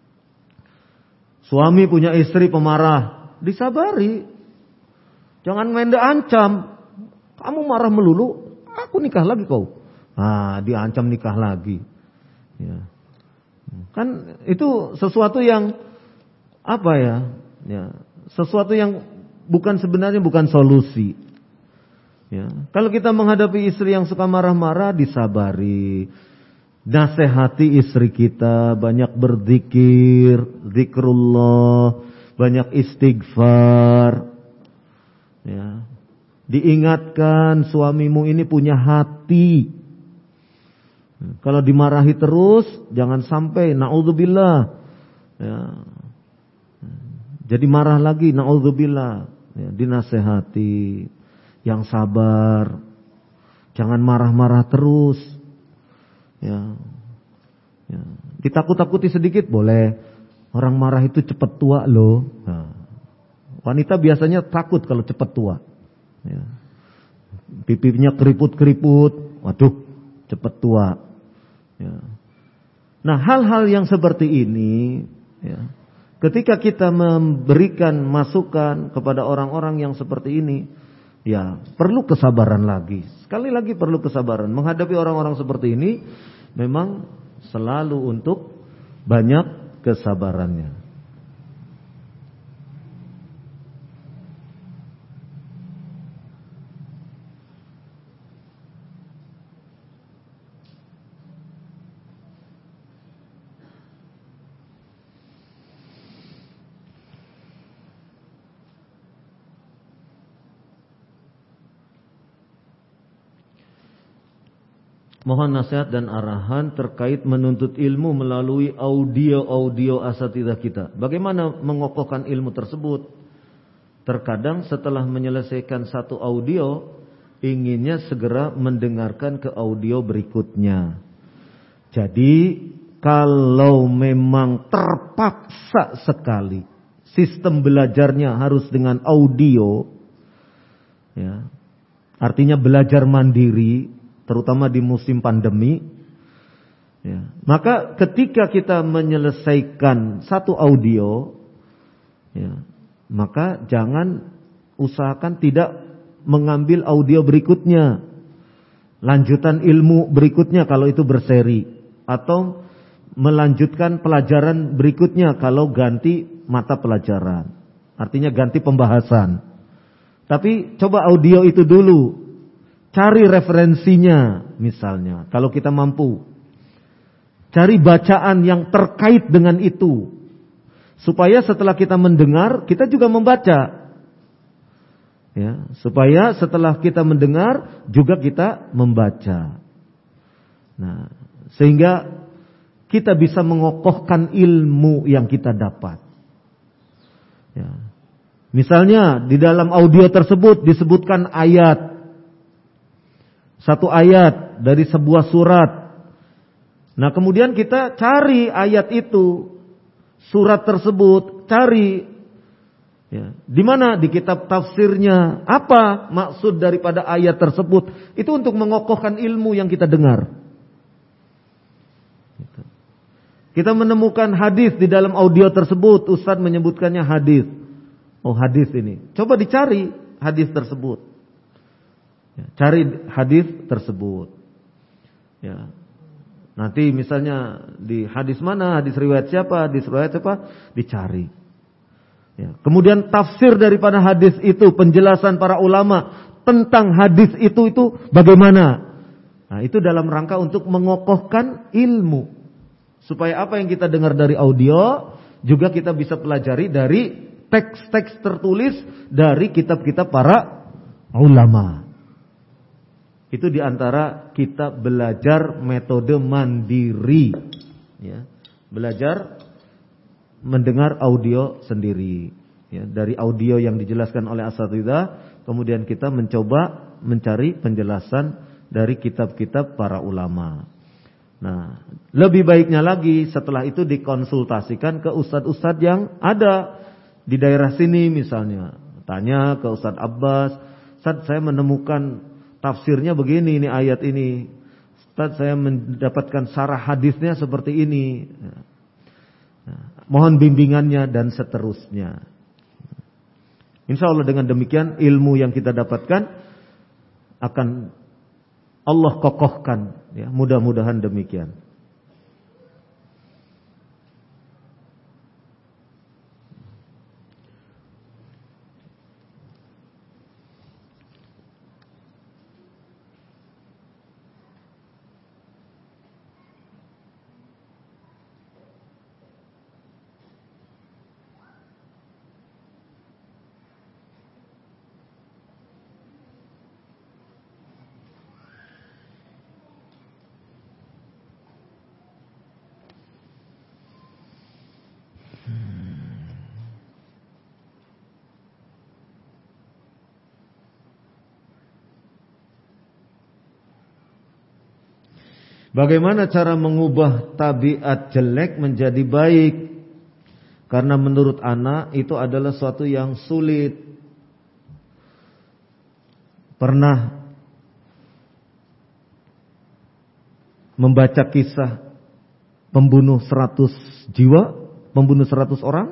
Suami punya istri pemarah, disabari. Jangan main ancam. Kamu marah melulu, aku nikah lagi kau. Ah, diancam nikah lagi. Ya. Kan itu sesuatu yang apa ya? Ya, sesuatu yang sebenarnya bukan solusi. Ya. Kalau kita menghadapi istri yang suka marah-marah, disabari. Nasihati istri kita, banyak berzikir, zikrullah, banyak istighfar. Ya. Diingatkan suamimu ini punya hati. Kalau dimarahi terus, jangan sampai naudzubillah. Ya. Jadi marah lagi, naudzubillah. Ya, dinasehati, yang sabar, jangan marah-marah terus. Ya. Ya. Ditakut-takuti sedikit boleh. Orang marah itu cepat tua loh. Nah. Wanita biasanya takut kalau cepat tua. Ya. Pipinya keriput-keriput, waduh, cepat tua. Ya. Nah, hal-hal yang seperti ini, ya, ketika kita memberikan masukan kepada orang-orang yang seperti ini, ya perlu kesabaran lagi. Sekali lagi perlu kesabaran. Menghadapi orang-orang seperti ini memang selalu untuk banyak kesabarannya. Mohon nasihat dan arahan terkait menuntut ilmu melalui audio asatidzah kita. Bagaimana mengokohkan ilmu tersebut? Terkadang setelah menyelesaikan satu audio, inginnya segera mendengarkan ke audio berikutnya. Jadi, kalau memang terpaksa sekali sistem belajarnya harus dengan audio, ya, artinya belajar mandiri, terutama di musim pandemi, ya, maka ketika kita menyelesaikan satu audio, ya, maka jangan usahakan tidak mengambil audio berikutnya, lanjutan ilmu berikutnya kalau itu berseri, atau melanjutkan pelajaran berikutnya kalau ganti mata pelajaran, artinya ganti pembahasan. Tapi coba audio itu dulu. Cari referensinya misalnya, kalau kita mampu. Cari bacaan yang terkait dengan itu. Supaya setelah kita mendengar, kita juga membaca. Ya, supaya setelah kita mendengar, juga kita membaca. Nah, sehingga kita bisa mengokohkan ilmu yang kita dapat. Ya. Misalnya di dalam audio tersebut disebutkan ayat. Satu ayat dari sebuah surat Nah, kemudian kita cari ayat itu, surat tersebut, cari ya, di mana di kitab tafsirnya, apa maksud daripada ayat tersebut. Itu untuk mengokohkan ilmu yang kita dengar. Kita menemukan hadis di dalam audio tersebut, Ustadz menyebutkannya hadis. Oh, hadis ini. Coba dicari hadis tersebut. Ya, cari hadis tersebut. Ya. Nanti misalnya di hadis mana, hadis riwayat siapa, dicari. Ya. Kemudian tafsir daripada hadis itu, penjelasan para ulama tentang hadis itu bagaimana? Nah, itu dalam rangka untuk mengokohkan ilmu. Supaya apa yang kita dengar dari audio juga kita bisa pelajari dari teks-teks tertulis dari kitab-kitab para ulama. Itu diantara kita belajar metode mandiri, ya. Belajar mendengar audio sendiri, ya. Dari audio yang dijelaskan oleh asatidzah, kemudian kita mencoba mencari penjelasan dari kitab-kitab para ulama. Nah, lebih baiknya lagi setelah itu dikonsultasikan ke ustadz-ustadz yang ada di daerah sini misalnya. Tanya ke Ustadz Abbas, Ustadz saya menemukan tafsirnya begini ini ayat ini. Ustadz saya mendapatkan syarah hadisnya seperti ini. Nah, mohon bimbingannya dan seterusnya. Insya Allah dengan demikian ilmu yang kita dapatkan akan Allah kokohkan, ya, mudah-mudahan demikian. Bagaimana cara mengubah tabiat jelek menjadi baik? Karena menurut anak itu adalah suatu yang sulit. Pernah membaca kisah pembunuh 100 jiwa, pembunuh 100 orang?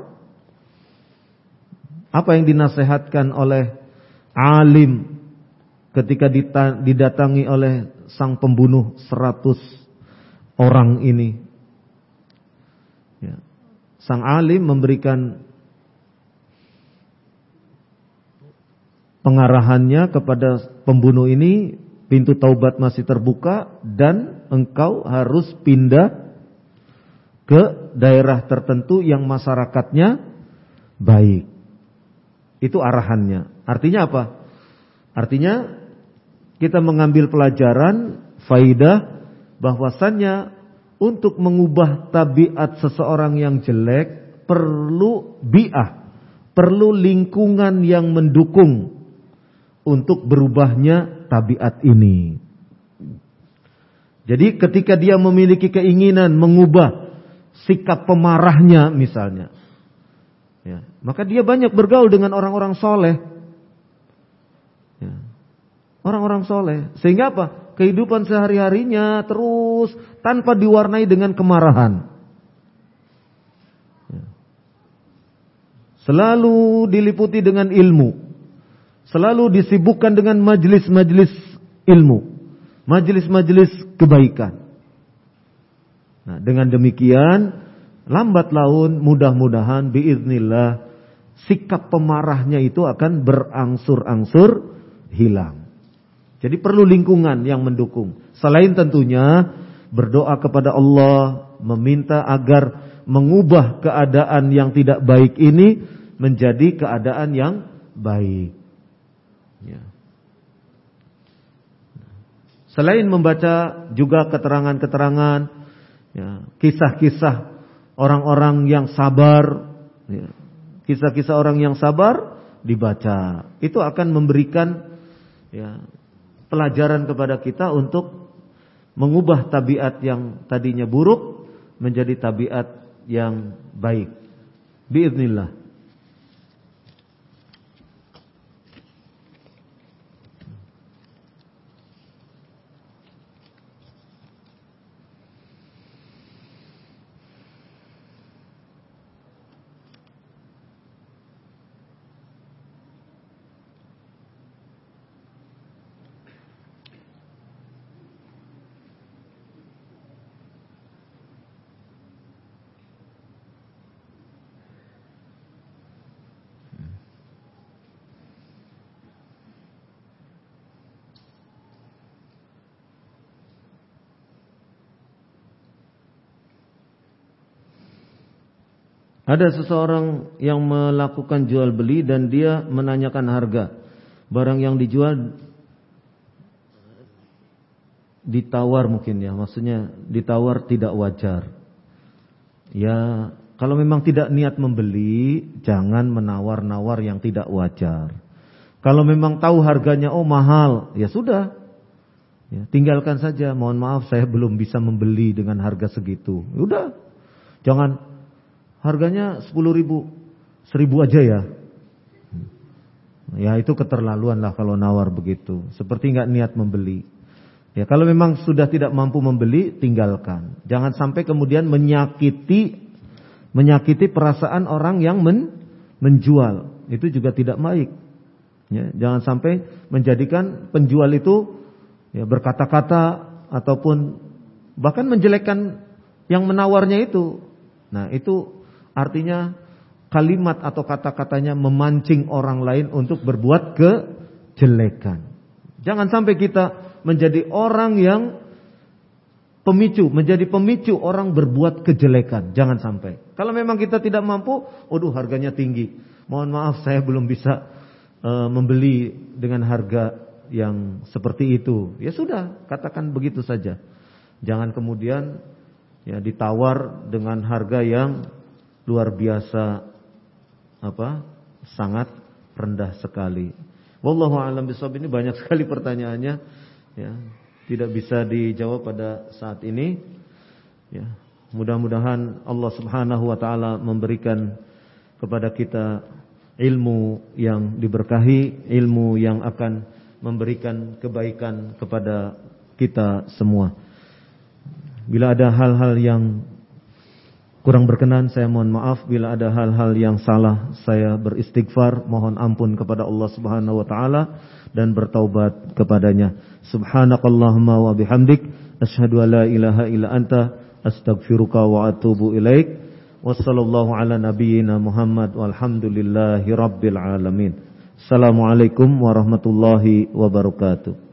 Apa yang dinasehatkan oleh alim ketika didatangi oleh sang pembunuh 100 orang ini? Ya. Sang alim memberikan pengarahannya kepada pembunuh ini, pintu taubat masih terbuka dan engkau harus pindah ke daerah tertentu yang masyarakatnya baik. Itu arahannya. Artinya apa? Artinya kita mengambil pelajaran, faidah, bahwasannya untuk mengubah tabiat seseorang yang jelek perlu bi'ah, perlu lingkungan yang mendukung untuk berubahnya tabiat ini. Jadi ketika dia memiliki keinginan mengubah sikap pemarahnya misalnya, ya, maka dia banyak bergaul dengan orang-orang soleh. Ya. Orang-orang soleh. Sehingga apa? Kehidupan sehari-harinya terus tanpa diwarnai dengan kemarahan. Ya. Selalu diliputi dengan ilmu. Selalu disibukkan dengan majelis-majelis ilmu. Majelis-majelis kebaikan. Nah, dengan demikian lambat laun mudah-mudahan biiznillah sikap pemarahnya itu akan berangsur-angsur hilang. Jadi perlu lingkungan yang mendukung. Selain tentunya berdoa kepada Allah, meminta agar mengubah keadaan yang tidak baik ini menjadi keadaan yang baik. Ya. Selain membaca juga keterangan-keterangan, ya, kisah-kisah orang-orang yang sabar, ya, kisah-kisah orang yang sabar dibaca. Itu akan memberikan, ya, pelajaran kepada kita untuk mengubah tabiat yang tadinya buruk menjadi tabiat yang baik. Biiznillah. Ada seseorang yang melakukan jual beli dan dia menanyakan harga. Barang yang dijual ditawar mungkin ya, maksudnya ditawar tidak wajar. Ya, kalau memang tidak niat membeli, jangan menawar-nawar yang tidak wajar. Kalau memang tahu harganya mahal, ya sudah. Ya, tinggalkan saja, mohon maaf saya belum bisa membeli dengan harga segitu. Udah. Jangan harganya 10.000, 1.000 aja ya. Ya itu keterlaluan lah kalau nawar begitu. Seperti nggak niat membeli. Ya kalau memang sudah tidak mampu membeli, tinggalkan. Jangan sampai kemudian menyakiti perasaan orang yang menjual. Itu juga tidak baik. Ya, jangan sampai menjadikan penjual itu ya, berkata-kata ataupun bahkan menjelekkan yang menawarnya itu. Nah itu artinya kalimat atau kata-katanya memancing orang lain untuk berbuat kejelekan. Jangan sampai kita menjadi orang yang menjadi pemicu orang berbuat kejelekan. Jangan sampai. Kalau memang kita tidak mampu, harganya tinggi. Mohon maaf saya belum bisa membeli dengan harga yang seperti itu. Ya sudah, katakan begitu saja. Jangan kemudian ya ditawar dengan harga yang luar biasa sangat rendah sekali. Wallahu a'lam bishawab. Ini banyak sekali pertanyaannya ya, tidak bisa dijawab pada saat ini ya. Mudah-mudahan Allah Subhanahu wa taala memberikan kepada kita ilmu yang diberkahi, ilmu yang akan memberikan kebaikan kepada kita semua. Bila ada hal-hal yang kurang berkenan, saya mohon maaf. Bila ada hal-hal yang salah, saya beristighfar, mohon ampun kepada Allah Subhanahu wa taala dan bertaubat kepadanya. Subhanakallahumma wa bihamdik, asyhadu an la ilaha illa anta, astaghfiruka wa atubu ilaik. Wassallallahu ala nabiyyina Muhammad walhamdulillahi rabbil alamin. Assalamualaikum warahmatullahi wabarakatuh.